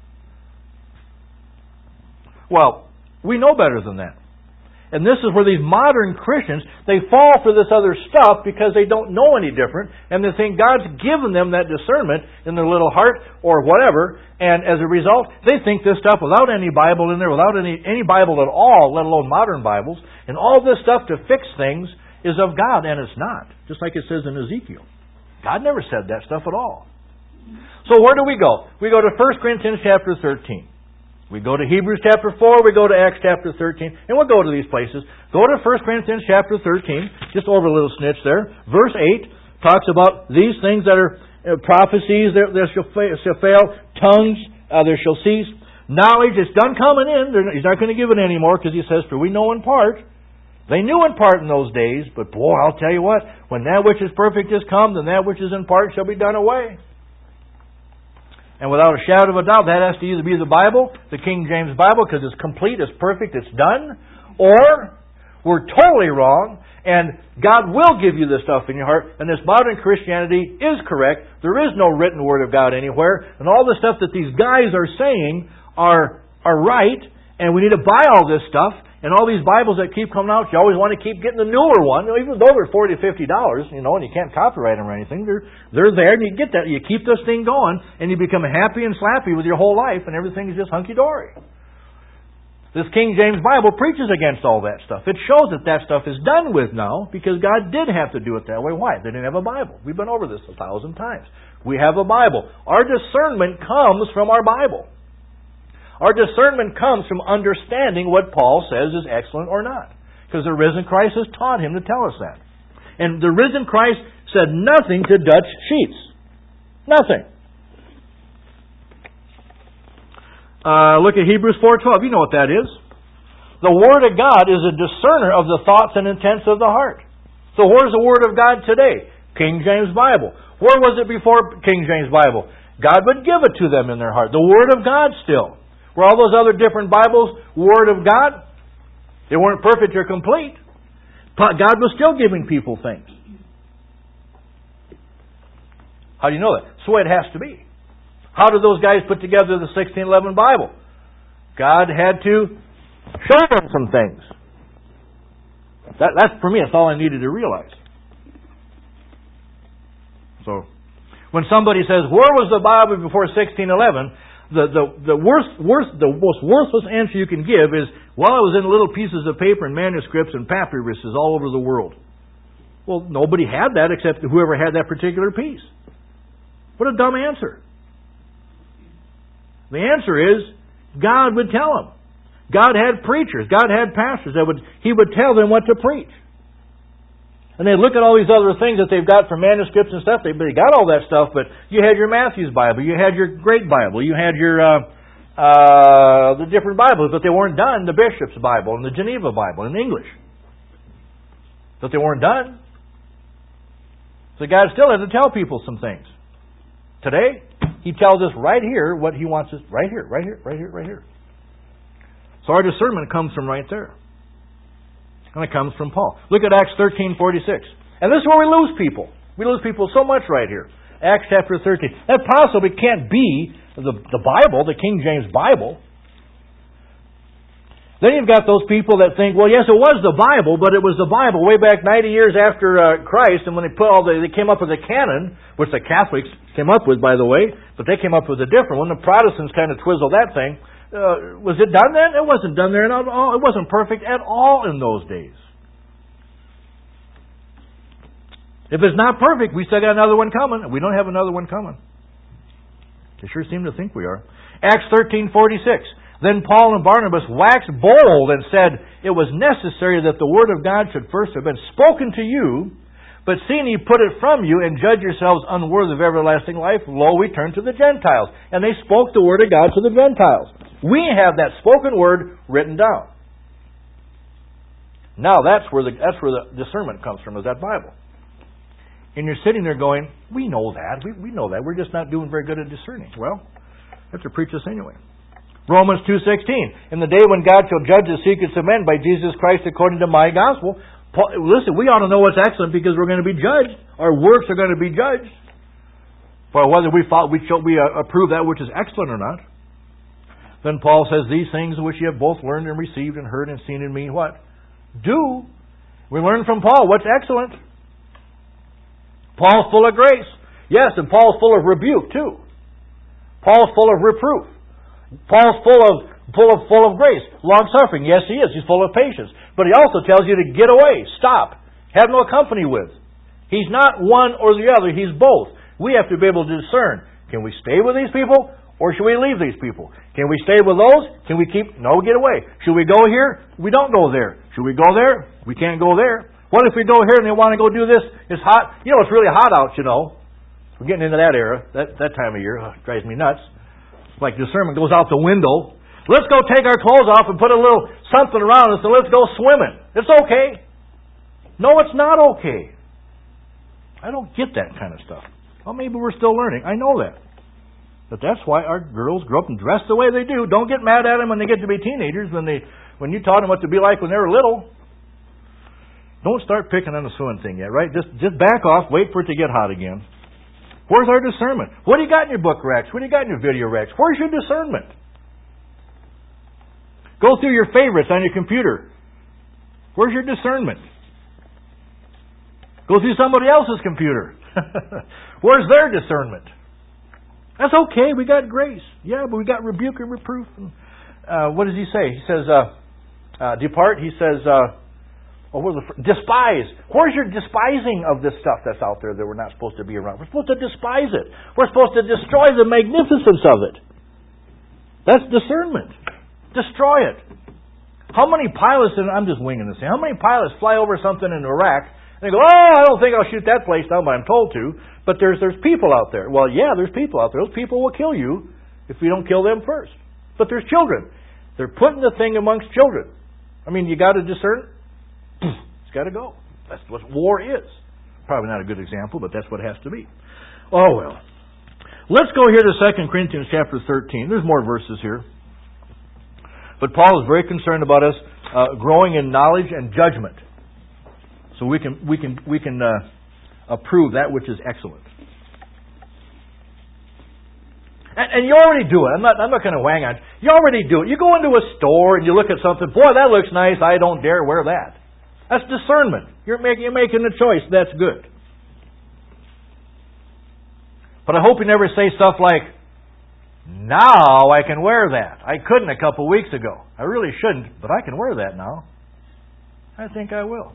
Well, we know better than that. And this is where these modern Christians, they fall for this other stuff because they don't know any different, and they think God's given them that discernment in their little heart or whatever, and as a result, they think this stuff without any Bible in there, without any Bible at all, let alone modern Bibles, and all this stuff to fix things is of God, and it's not. Just like it says in Ezekiel. God never said that stuff at all. So where do we go? We go to 1 Corinthians chapter 13. We go to Hebrews chapter 4, we go to Acts chapter 13, and we'll go to these places. Go to 1 Corinthians chapter 13, just over a little snitch there. Verse 8 talks about these things that are prophecies, there shall fail, tongues, there shall cease. Knowledge, it's done coming in. He's not going to give it anymore because he says, for we know in part. They knew in part in those days, but boy, I'll tell you what, when that which is perfect is come, then that which is in part shall be done away. And without a shadow of a doubt, that has to either be the Bible, the King James Bible, because it's complete, it's perfect, it's done, or we're totally wrong, and God will give you this stuff in your heart, and this modern Christianity is correct. There is no written Word of God anywhere, and all the stuff that these guys are saying are right, and we need to buy all this stuff. And all these Bibles that keep coming out, you always want to keep getting the newer one, even though they're $40 to $50, and you can't copyright them or anything. They're there, and you get that. You keep this thing going, and you become happy and slappy with your whole life, and everything is just hunky-dory. This King James Bible preaches against all that stuff. It shows that that stuff is done with now, because God did have to do it that way. Why? They didn't have a Bible. We've been over this 1,000 times. We have a Bible. Our discernment comes from our Bible. Our discernment comes from understanding what Paul says is excellent or not. Because the risen Christ has taught him to tell us that. And the risen Christ said nothing to Dutch sheets. Nothing. Look at Hebrews 4:12. You know what that is. The Word of God is a discerner of the thoughts and intents of the heart. So where's the Word of God today? King James Bible. Where was it before King James Bible? God would give it to them in their heart. The Word of God still. Were all those other different Bibles Word of God? They weren't perfect or complete. God was still giving people things. How do you know that? That's the way it has to be. How did those guys put together the 1611 Bible? God had to show them some things. That's, for me, that's all I needed to realize. So, when somebody says, where was the Bible before 1611? The most worthless answer you can give is, well, it was in little pieces of paper and manuscripts and papyruses all over the world. Well, nobody had that except whoever had that particular piece. What a dumb answer. The answer is, God would tell them. God had preachers. God had pastors. He would tell them what to preach. And they look at all these other things that they've got from manuscripts and stuff. They got all that stuff, but you had your Matthew's Bible, you had your Great Bible, you had your the different Bibles, but they weren't done. The Bishop's Bible and the Geneva Bible in English, but they weren't done. So God still had to tell people some things. Today, He tells us right here what He wants us, right here, right here, right here, right here. So our discernment comes from right there. And it comes from Paul. Look at Acts 13:46. And this is where we lose people. We lose people so much right here. Acts chapter 13. That possibly can't be the Bible, the King James Bible. Then you've got those people that think, well, yes, it was the Bible, but it was the Bible way back 90 years after Christ, and when they came up with a canon, which the Catholics came up with, by the way, but they came up with a different one. The Protestants kind of twizzled that thing. Was it done then? It wasn't done there at all. It wasn't perfect at all in those days. If it's not perfect, we still got another one coming. We don't have another one coming. They sure seem to think we are. Acts 13:46. Then Paul and Barnabas waxed bold and said, it was necessary that the word of God should first have been spoken to you, but seeing ye put it from you, and judge yourselves unworthy of everlasting life, lo, we turn to the Gentiles. And they spoke the word of God to the Gentiles. We have that spoken word written down. Now that's where the discernment comes from, is that Bible. And you're sitting there going, we know that. We know that. We're just not doing very good at discerning. Well, I have to preach this anyway. Romans 2:16. In the day when God shall judge the secrets of men by Jesus Christ according to my gospel. Listen, we ought to know what's excellent because we're going to be judged. Our works are going to be judged. For whether we approve that which is excellent or not. Then Paul says, these things which you have both learned and received and heard and seen in me, what? Do. We learn from Paul what's excellent. Paul's full of grace. Yes, and Paul's full of rebuke too. Paul's full of reproof. Paul's full of grace, long suffering. Yes, he is. He's full of patience. But he also tells you to get away, stop, have no company with. He's not one or the other. He's both. We have to be able to discern. Can we stay with these people, or should we leave these people? Can we stay with those? Can we keep? No, get away. Should we go here? We don't go there. Should we go there? We can't go there. What if we go here and they want to go do this? It's hot. You know, it's really hot out. We're getting into that era, that time of year. It drives me nuts. Like discernment goes out the window. Let's go take our clothes off and put a little something around us and let's go swimming. It's okay. No, it's not okay. I don't get that kind of stuff. Well, maybe we're still learning. I know that. But that's why our girls grow up and dress the way they do. Don't get mad at them when they get to be teenagers, when you taught them what to be like when they were little. Don't start picking on the swimming thing yet, right? Just back off, wait for it to get hot again. Where's our discernment? What do you got in your book racks? What do you got in your video racks? Where's your discernment? Go through your favorites on your computer. Where's your discernment? Go through somebody else's computer. Where's their discernment? That's okay. We got grace. Yeah, but we got rebuke and reproof. And, what does he say? He says, depart. He says, despise. Where's your despising of this stuff that's out there that we're not supposed to be around? We're supposed to despise it. We're supposed to destroy the magnificence of it. That's discernment. Destroy it. How many pilots, and I'm just winging this thing, how many pilots fly over something in Iraq and they go, I don't think I'll shoot that place down, but I'm told to. But there's people out there. Well, yeah, there's people out there. Those people will kill you if we don't kill them first. But there's children. They're putting the thing amongst children. I mean, you got to discern. It's got to go. That's what war is. Probably not a good example, but that's what it has to be. Oh, well. Let's go here to 2 Corinthians chapter 13. There's more verses here. But Paul is very concerned about us growing in knowledge and judgment. So we can approve that which is excellent. And you already do it. I'm not going to wang on. You already do it. You go into a store and you look at something. Boy, that looks nice. I don't dare wear that. That's discernment. You're making a choice. That's good. But I hope you never say stuff like, now I can wear that. I couldn't a couple weeks ago. I really shouldn't, but I can wear that now. I think I will.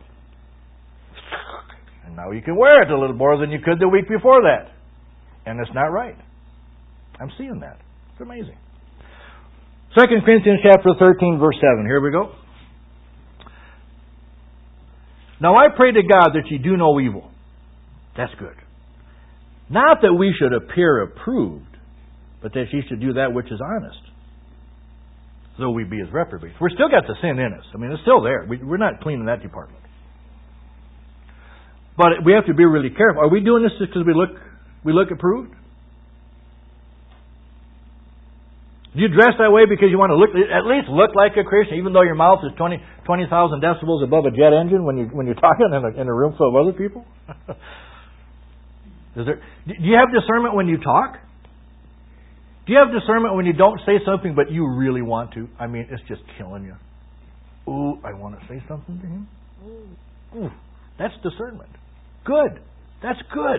And now you can wear it a little more than you could the week before that. And it's not right. I'm seeing that. It's amazing. 2 Corinthians chapter 13, verse 7. Here we go. Now I pray to God that ye do no evil. That's good. Not that we should appear approved, but that ye should do that which is honest, though we be as reprobates. We're still got the sin in us. I mean, it's still there. We're not clean in that department. But we have to be really careful. Are we doing this just because we look approved? Do you dress that way because you want to at least look like a Christian, even though your mouth is 20,000 decibels above a jet engine when you're talking in a room full of other people? Do you have discernment when you talk? Do you have discernment when you don't say something but you really want to? I mean, it's just killing you. Ooh, I want to say something to him. Ooh, that's discernment. Good. That's good.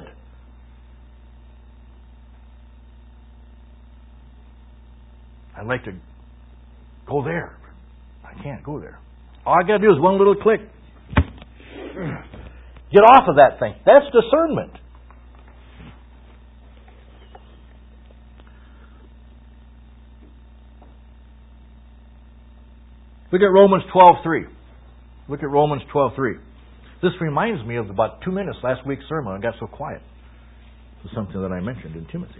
I'd like to go there. I can't go there. All I got to do is one little click. Get off of that thing. That's discernment. Look at Romans 12:3. Look at Romans 12:3. This reminds me of about 2 minutes last week's sermon. I got so quiet. This is something that I mentioned in Timothy.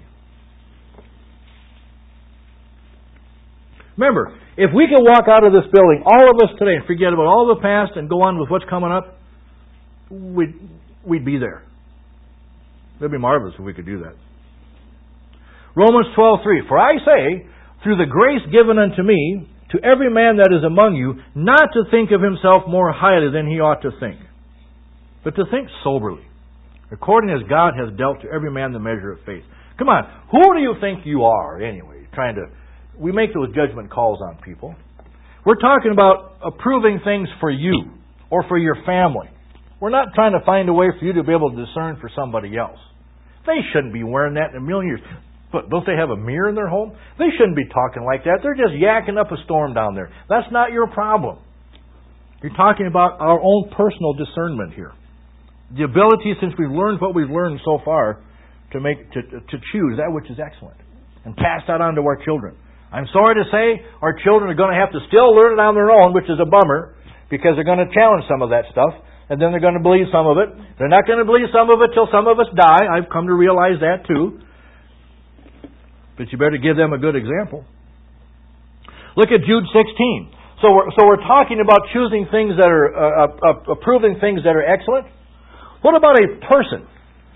Remember, if we can walk out of this building, all of us today, and forget about all the past and go on with what's coming up, we'd be there. It'd be marvelous if we could do that. Romans 12:3. For I say, through the grace given unto me, to every man that is among you, not to think of himself more highly than he ought to think, but to think soberly, according as God has dealt to every man the measure of faith. Come on, who do you think you are anyway? We make those judgment calls on people. We're talking about approving things for you or for your family. We're not trying to find a way for you to be able to discern for somebody else. They shouldn't be wearing that in a million years. But don't they have a mirror in their home? They shouldn't be talking like that. They're just yakking up a storm down there. That's not your problem. You're talking about our own personal discernment here. The ability, since we've learned what we've learned so far, to choose that which is excellent and pass that on to our children. I'm sorry to say, our children are going to have to still learn it on their own, which is a bummer, because they're going to challenge some of that stuff, and then they're going to believe some of it. They're not going to believe some of it till some of us die. I've come to realize that too. But you better give them a good example. Look at Jude 16. So we're talking about choosing things that are, approving things that are excellent. What about a person?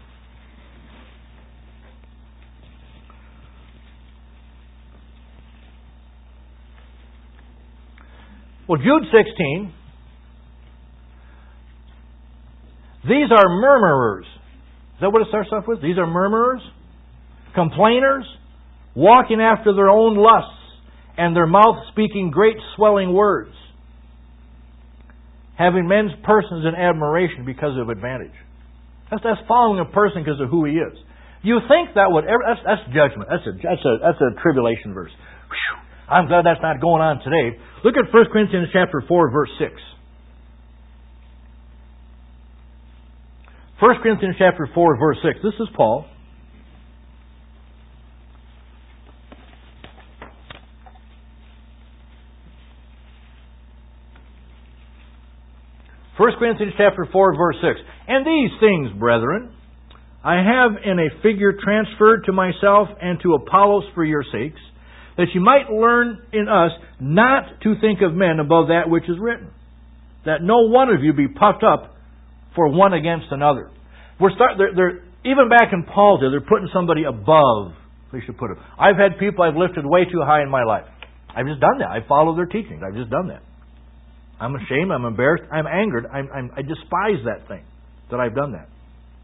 Well, Jude 16, these are murmurers. Is that what it starts off with? These are murmurers, complainers, walking after their own lusts, and their mouth speaking great swelling words, having men's persons in admiration because of advantage. That's following a person because of who he is. You think that would ever? That's judgment. That's a tribulation verse. Whew. I'm glad that's not going on today. Look at 1 Corinthians chapter 4, verse 6. 1 Corinthians chapter 4, verse 6. This is Paul. First Corinthians chapter 4, verse 6. And these things, brethren, I have in a figure transferred to myself and to Apollos for your sakes, that you might learn in us not to think of men above that which is written, that no one of you be puffed up for one against another. They're even back in Paul's day, they're putting somebody above. They should put him. I've had people I've lifted way too high in my life. I've just done that. I follow their teachings. I've just done that. I'm ashamed. I'm embarrassed. I'm angered. I despise that thing that I've done that.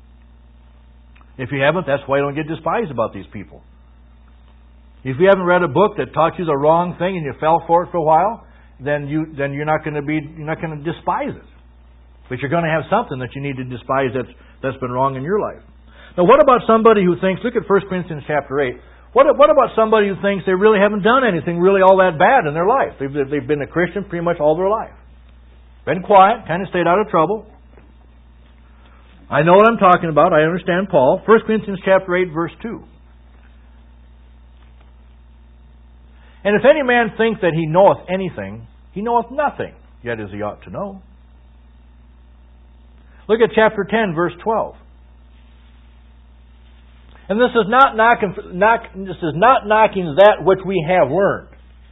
If you haven't, that's why you don't get despised about these people. If you haven't read a book that taught you the wrong thing and you fell for it for a while, then you're not going to despise it. But you're going to have something that you need to despise that's been wrong in your life. Now, what about somebody who thinks? Look at 1 Corinthians chapter 8. What about somebody who thinks they really haven't done anything really all that bad in their life? They've been a Christian pretty much all their life. Been quiet, kind of stayed out of trouble. I know what I'm talking about. I understand Paul. 1 Corinthians chapter 8, verse 2. And if any man think that he knoweth anything, he knoweth nothing, yet as he ought to know. Look at chapter 10, verse 12. And this is not knocking that which we have learned.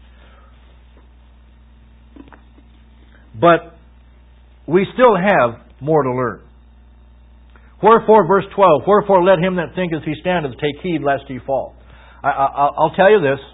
But we still have more to learn. Wherefore, verse 12, wherefore let him that thinketh he standeth take heed lest he fall. I'll tell you this.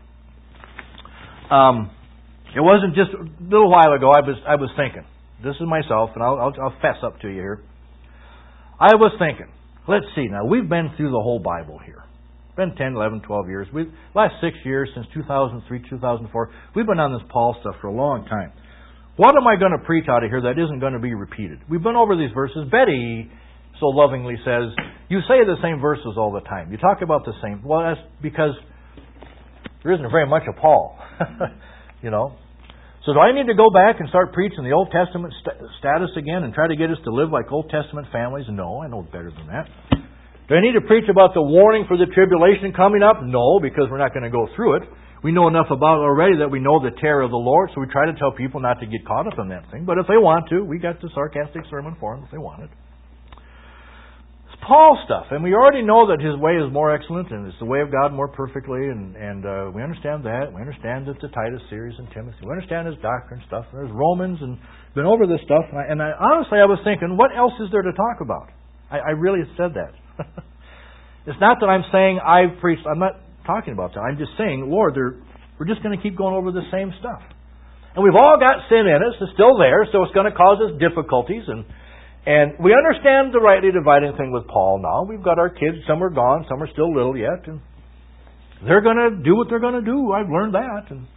It wasn't just a little while ago I was thinking. This is myself, and I'll fess up to you here. I was thinking, let's see now, we've been through the whole Bible here. It's been 10, 11, 12 years. Last 6 years, since 2003, 2004, we've been on this Paul stuff for a long time. What am I going to preach out of here that isn't going to be repeated? We've been over these verses. Betty so lovingly says, you say the same verses all the time. You talk about the same. Well, that's because there isn't very much of Paul. You know. So do I need to go back and start preaching the Old Testament status again and try to get us to live like Old Testament families? No, I know better than that. Do I need to preach about the warning for the tribulation coming up? No, because we're not going to go through it. We know enough about it already that we know the terror of the Lord, so we try to tell people not to get caught up in that thing. But if they want to, we got the sarcastic sermon for them if they want it. It's Paul stuff, and we already know that his way is more excellent, and it's the way of God more perfectly, and we understand that. We understand that the Titus series and Timothy. We understand his doctrine stuff. There's Romans, and been over this stuff, and honestly, I was thinking, what else is there to talk about? I really said that. It's not that I'm saying I've preached. I'm not talking about that. I'm just saying, Lord, we're just going to keep going over the same stuff. And we've all got sin in us. It's still there, so it's going to cause us difficulties. And we understand the rightly dividing thing with Paul now. We've got our kids. Some are gone. Some are still little yet. And they're going to do what they're going to do. I've learned that. And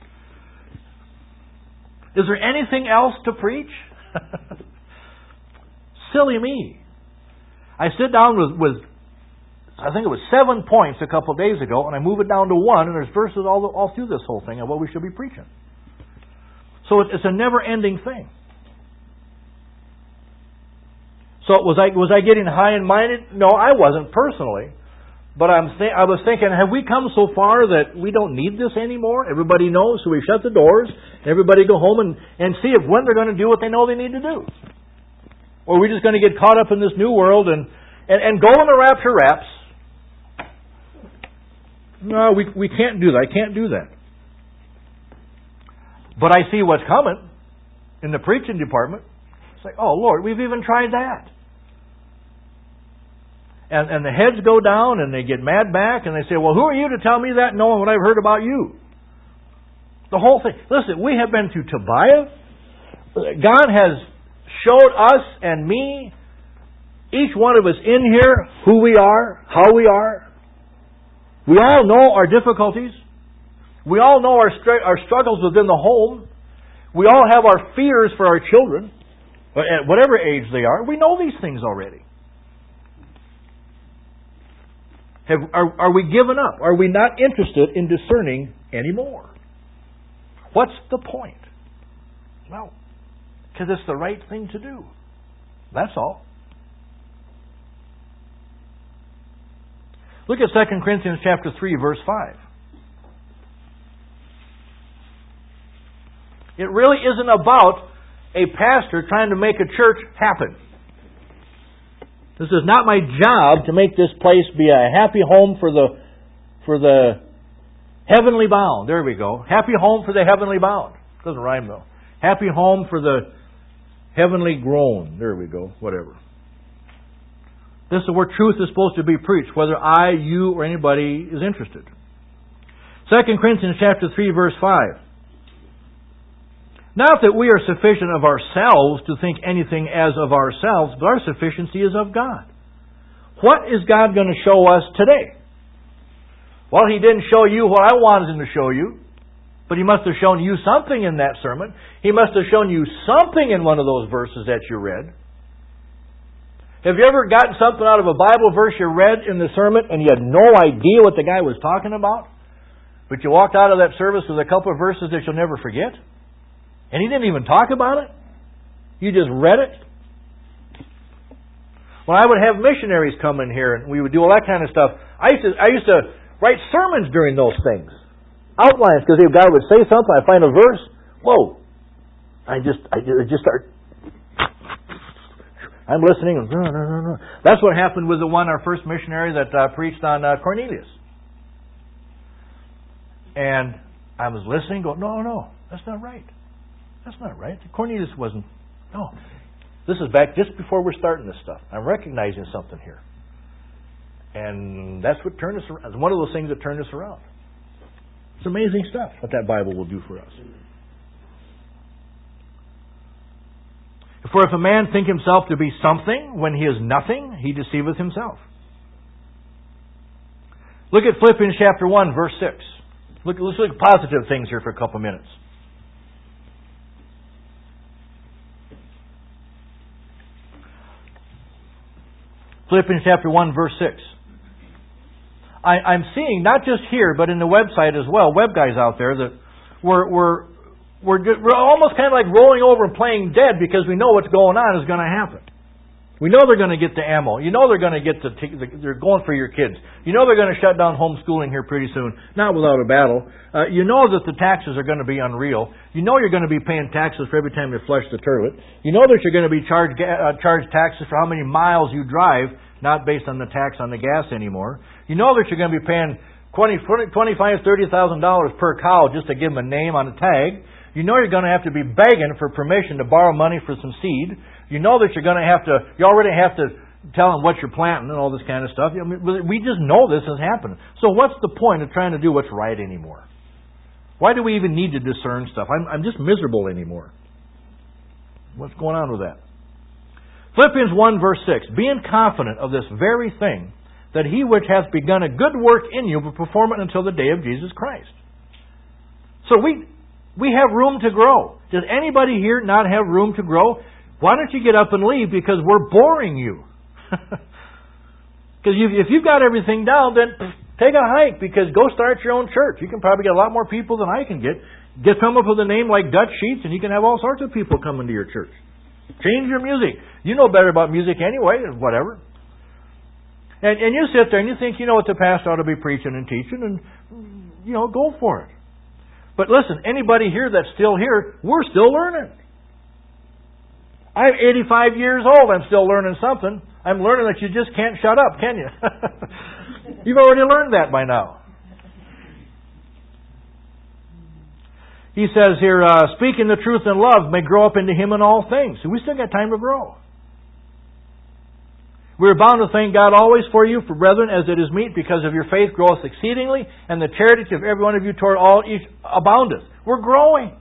is there anything else to preach? Silly me. I sit down with I think it was 7 points a couple of days ago, and I move it down to 1, and there's verses all through this whole thing of what we should be preaching. So it's a never-ending thing. So was I getting high and minded? No, I wasn't personally, but I was thinking, have we come so far that we don't need this anymore? Everybody knows, so we shut the doors. Everybody go home and see if when they're going to do what they know they need to do, or are we just going to get caught up in this new world and go when the rapture wraps? No, we can't do that. I can't do that. But I see what's coming in the preaching department. It's like, oh, Lord, we've even tried that. And the heads go down and they get mad back and they say, well, who are you to tell me that knowing what I've heard about you? The whole thing. Listen, we have been through Tobiah. God has showed us and me, each one of us in here, who we are, how we are. We all know our difficulties. We all know our struggles within the home. We all have our fears for our children, at whatever age they are. We know these things already. Are we given up? Are we not interested in discerning anymore? What's the point? Well, because it's the right thing to do. That's all. Look at 2 Corinthians chapter 3, verse 5. It really isn't about a pastor trying to make a church happen. This is not my job to make this place be a happy home for the heavenly bound. There we go. Happy home for the heavenly bound. Doesn't rhyme though. Happy home for the heavenly grown. There we go. Whatever. This is where truth is supposed to be preached, whether I, you, or anybody is interested. 2 Corinthians chapter 3, verse 5. Not that we are sufficient of ourselves to think anything as of ourselves, but our sufficiency is of God. What is God going to show us today? Well, He didn't show you what I wanted Him to show you, but He must have shown you something in that sermon. He must have shown you something in one of those verses that you read. Have you ever gotten something out of a Bible verse you read in the sermon and you had no idea what the guy was talking about? But you walked out of that service with a couple of verses that you'll never forget? And he didn't even talk about it? You just read it? When I would have missionaries come in here and we would do all that kind of stuff, I used to write sermons during those things. Outlines, because if God would say something, I find a verse, whoa. I just start... I'm listening. And, no. That's what happened with our first missionary that preached on Cornelius. And I was listening, going, no, that's not right. That's not right. Cornelius wasn't. No. This is back just before we're starting this stuff. I'm recognizing something here. And that's what turned us around. It's one of those things that turned us around. It's amazing stuff what that Bible will do for us. For if a man think himself to be something when he is nothing, he deceiveth himself. Look at Philippians chapter 1, verse 6. Let's look at positive things here for a couple minutes. Philippians chapter 1, verse 6. I'm seeing, not just here, but in the website as well, web guys out there, that we're almost kind of like rolling over and playing dead because we know what's going on is going to happen. We know they're going to get the ammo. You know they're going to get they're going for your kids. You know they're going to shut down homeschooling here pretty soon, not without a battle. You know that the taxes are going to be unreal. You know you're going to be paying taxes for every time you flush the toilet. You know that you're going to be charged taxes for how many miles you drive, not based on the tax on the gas anymore. You know that you're going to be paying $25,000, $30,000 per cow just to give them a name on a tag. You know you're going to have to be begging for permission to borrow money for some seed. You know that you're going to have to, you already have to tell them what you're planting and all this kind of stuff. I mean, we just know this is happening. So what's the point of trying to do what's right anymore? Why do we even need to discern stuff? I'm just miserable anymore. What's going on with that? Philippians 1 verse 6. Being confident of this very thing, that he which hath begun a good work in you will perform it until the day of Jesus Christ. So we have room to grow. Does anybody here not have room to grow? Why don't you get up and leave? Because we're boring you. Because if you've got everything down, then take a hike. Because go start your own church. You can probably get a lot more people than I can get. Come up with a name like Dutch Sheets, and you can have all sorts of people coming to your church. Change your music. You know better about music anyway, whatever. And you sit there and you think you know what the pastor ought to be preaching and teaching, and go for it. But listen, anybody here that's still here, we're still learning. I'm 85 years old. I'm still learning something. I'm learning that you just can't shut up, can you? You've already learned that by now. He says here, speaking the truth in love may grow up into him in all things. So we still got time to grow. We are bound to thank God always for you, for brethren, as it is meet, because of your faith groweth exceedingly, and the charity of every one of you toward all each aboundeth. We're growing.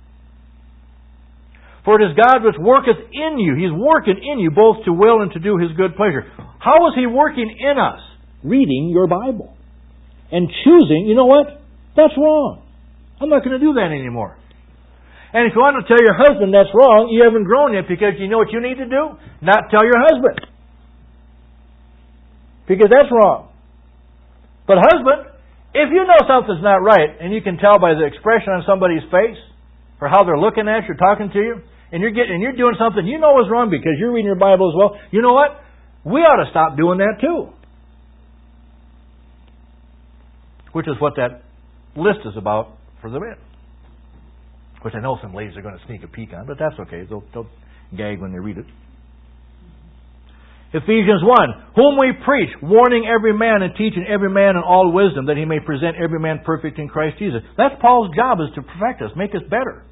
For it is God which worketh in you. He's working in you both to will and to do His good pleasure. How is He working in us? Reading your Bible. And choosing, you know what? That's wrong. I'm not going to do that anymore. And if you want to tell your husband that's wrong, you haven't grown yet, because you know what you need to do? Not tell your husband. Because that's wrong. But husband, if you know something's not right, and you can tell by the expression on somebody's face, or how they're looking at you, talking to you, and you're doing something you know is wrong because you're reading your Bible as well, you know what? We ought to stop doing that too. Which is what that list is about for the men. Which I know some ladies are going to sneak a peek on, but that's okay. They'll gag when they read it. Ephesians 1, whom we preach, warning every man and teaching every man in all wisdom, that he may present every man perfect in Christ Jesus. That's Paul's job, is to perfect us, make us better.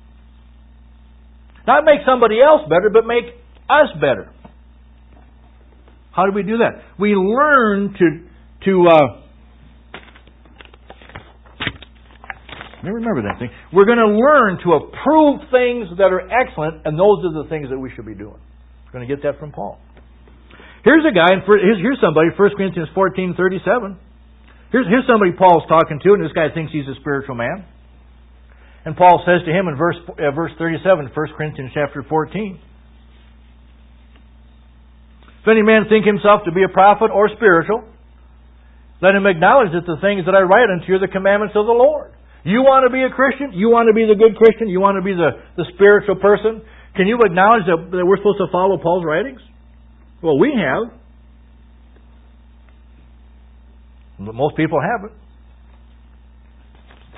Not make somebody else better, but make us better. How do we do that? We learn let me remember that thing. We're going to learn to approve things that are excellent, and those are the things that we should be doing. We're going to get that from Paul. Here's a guy, here's somebody, 1 Corinthians 14:37. Here's somebody Paul's talking to, and this guy thinks he's a spiritual man. And Paul says to him in verse 37, 1 Corinthians chapter 14. If any man think himself to be a prophet or spiritual, let him acknowledge that the things that I write unto you are the commandments of the Lord. You want to be a Christian? You want to be the good Christian? You want to be the spiritual person? Can you acknowledge that we're supposed to follow Paul's writings? Well, we have. But most people haven't.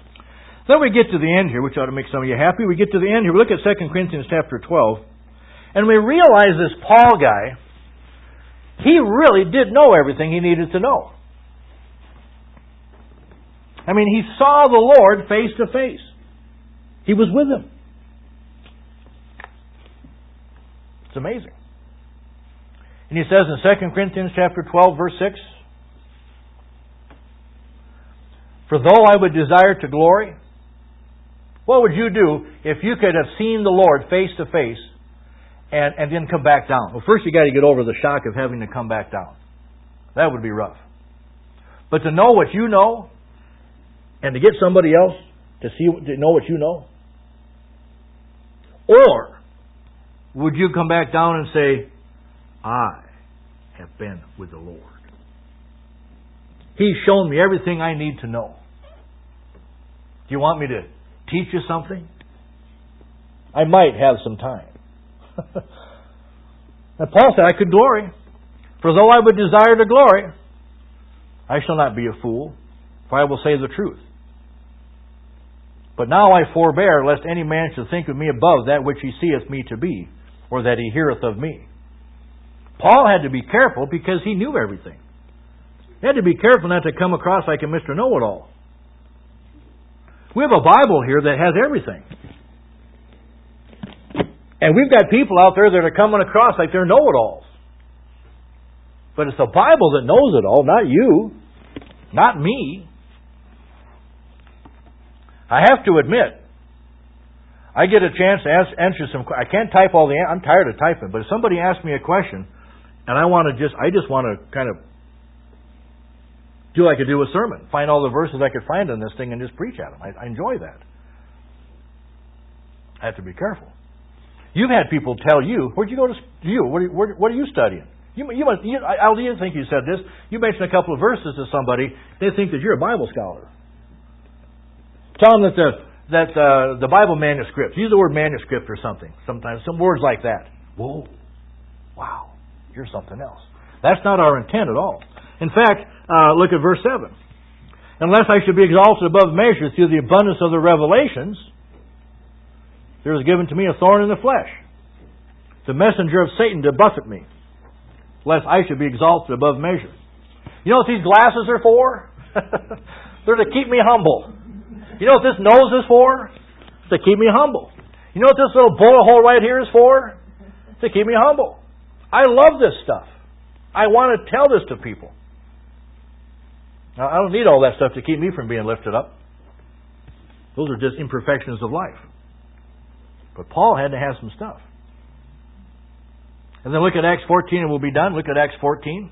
Then we get to the end here, which ought to make some of you happy. We get to the end here. We look at 2 Corinthians chapter 12. And we realize this Paul guy, he really did know everything he needed to know. I mean, he saw the Lord face to face. He was with Him. It's amazing. And he says in 2 Corinthians chapter 12, verse 6, "For though I would desire to glory," what would you do if you could have seen the Lord face to face and then come back down? Well, first you got to get over the shock of having to come back down. That would be rough. But to know what you know, and to get somebody else to know what you know, or would you come back down and say, "I have been with the Lord. He's shown me everything I need to know. Do you want me to teach you something? I might have some time." And Paul said, "I could glory. For though I would desire to glory, I shall not be a fool, for I will say the truth. But now I forbear, lest any man should think of me above that which he seeth me to be, or that he heareth of me." Paul had to be careful because he knew everything. He had to be careful not to come across like a Mr. Know-It-All. We have a Bible here that has everything. And we've got people out there that are coming across like they're know-it-alls. But it's the Bible that knows it all, not you, not me. I have to admit, I get a chance to answer some. I can't type all the. I'm tired of typing. But if somebody asks me a question, and I just want to kind of do like I do a sermon, find all the verses I could find in this thing and just preach at them. I enjoy that. I have to be careful. You've had people tell you, "Where'd you go to? What are you studying?" I didn't think you said this. You mentioned a couple of verses to somebody. They think that you're a Bible scholar. Tell them that the Bible manuscripts. Use the word manuscript or something. Sometimes some words like that. Whoa, wow, you're something else. That's not our intent at all. In fact, look at verse 7. "Unless I should be exalted above measure through the abundance of the revelations, there is given to me a thorn in the flesh, the messenger of Satan to buffet me, lest I should be exalted above measure." You know what these glasses are for? They're to keep me humble. You know what this nose is for? It's to keep me humble. You know what this little bullet hole right here is for? It's to keep me humble. I love this stuff. I want to tell this to people. Now, I don't need all that stuff to keep me from being lifted up. Those are just imperfections of life. But Paul had to have some stuff. And then look at Acts 14 and we'll be done. Look at Acts 14.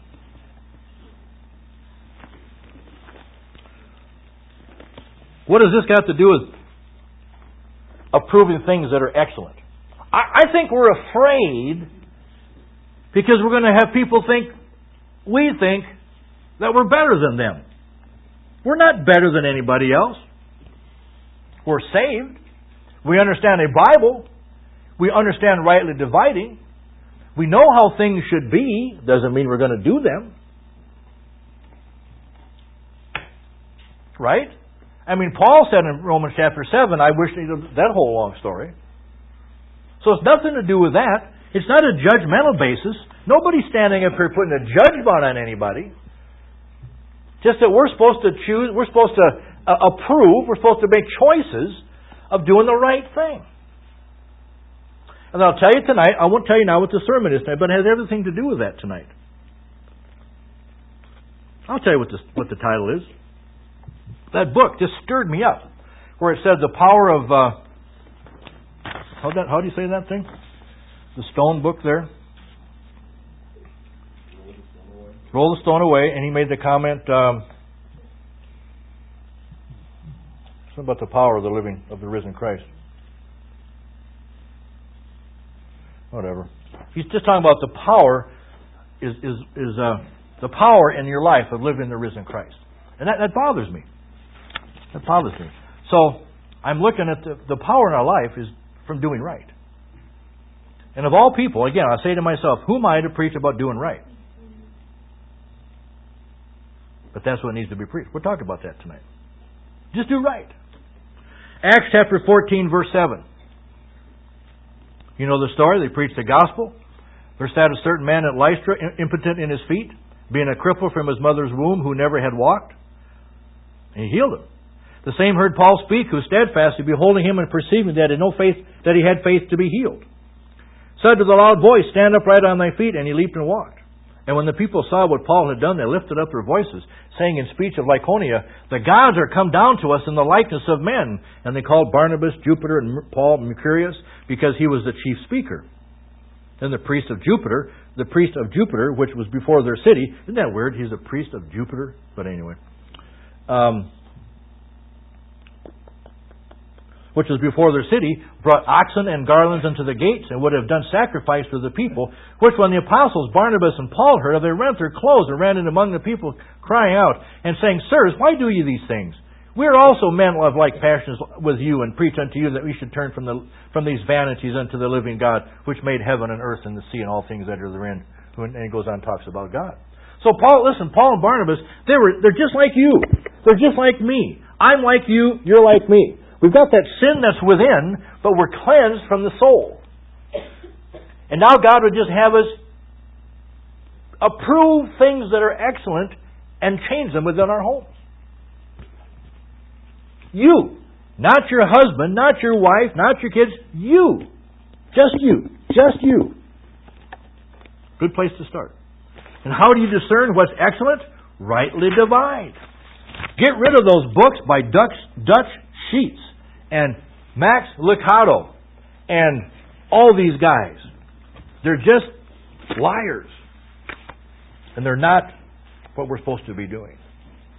What does this got to do with approving things that are excellent? I think we're afraid because we're going to have people we think that we're better than them. We're not better than anybody else. We're saved. We understand a Bible. We understand rightly dividing. We know how things should be. Doesn't mean we're going to do them. Right? I mean, Paul said in Romans chapter 7, I wish that whole long story. So it's nothing to do with that. It's not a judgmental basis. Nobody's standing up here putting a judgment on anybody. Just that we're supposed to choose, we're supposed to approve, we're supposed to make choices of doing the right thing. And I'll tell you tonight, I won't tell you now what the sermon is tonight, but it has everything to do with that tonight. I'll tell you what the title is. That book just stirred me up, where it said the power of how do you say that thing? The stone book there. Roll the stone away, and he made the comment something about the power of the risen Christ. Whatever. He's just talking about the power is the power in your life of living the risen Christ, and that bothers me. That bothers me. So I'm looking at the power in our life is from doing right. And of all people, again, I say to myself, who am I to preach about doing right? But that's what needs to be preached. We'll talk about that tonight. Just do right. Acts chapter 14, verse 7. You know the story. They preached the gospel. There sat a certain man at Lystra, impotent in his feet, being a cripple from his mother's womb, who never had walked. And he healed him. The same heard Paul speak, who steadfastly beholding him and perceiving that he had faith to be healed, said with a loud voice, Stand upright on thy feet. And he leaped and walked. And when the people saw what Paul had done, they lifted up their voices, saying in speech of Lycaonia, The gods are come down to us in the likeness of men. And they called Barnabas Jupiter and Paul Mercurius, because he was the chief speaker. Then the priest of Jupiter, which was before their city, isn't that weird? He's a priest of Jupiter? But anyway. Which was before their city, brought oxen and garlands unto the gates, and would have done sacrifice for the people. Which when the apostles Barnabas and Paul heard of, they rent their clothes and ran in among the people, crying out, and saying, Sirs, why do ye these things? We are also men of like passions with you, and preach unto you that we should turn from these vanities unto the living God, which made heaven and earth and the sea and all things that are therein. And he goes on and talks about God. So Paul and Barnabas, they're just like you. They're just like me. I'm like you, you're like me. We've got that sin that's within, but we're cleansed from the soul. And now God would just have us approve things that are excellent and change them within our homes. You. Not your husband, not your wife, not your kids. You. Just you. Just you. Good place to start. And how do you discern what's excellent? Rightly divide. Get rid of those books by Dutch Sheets and Max Lucado and all these guys. They're just liars. And they're not what we're supposed to be doing.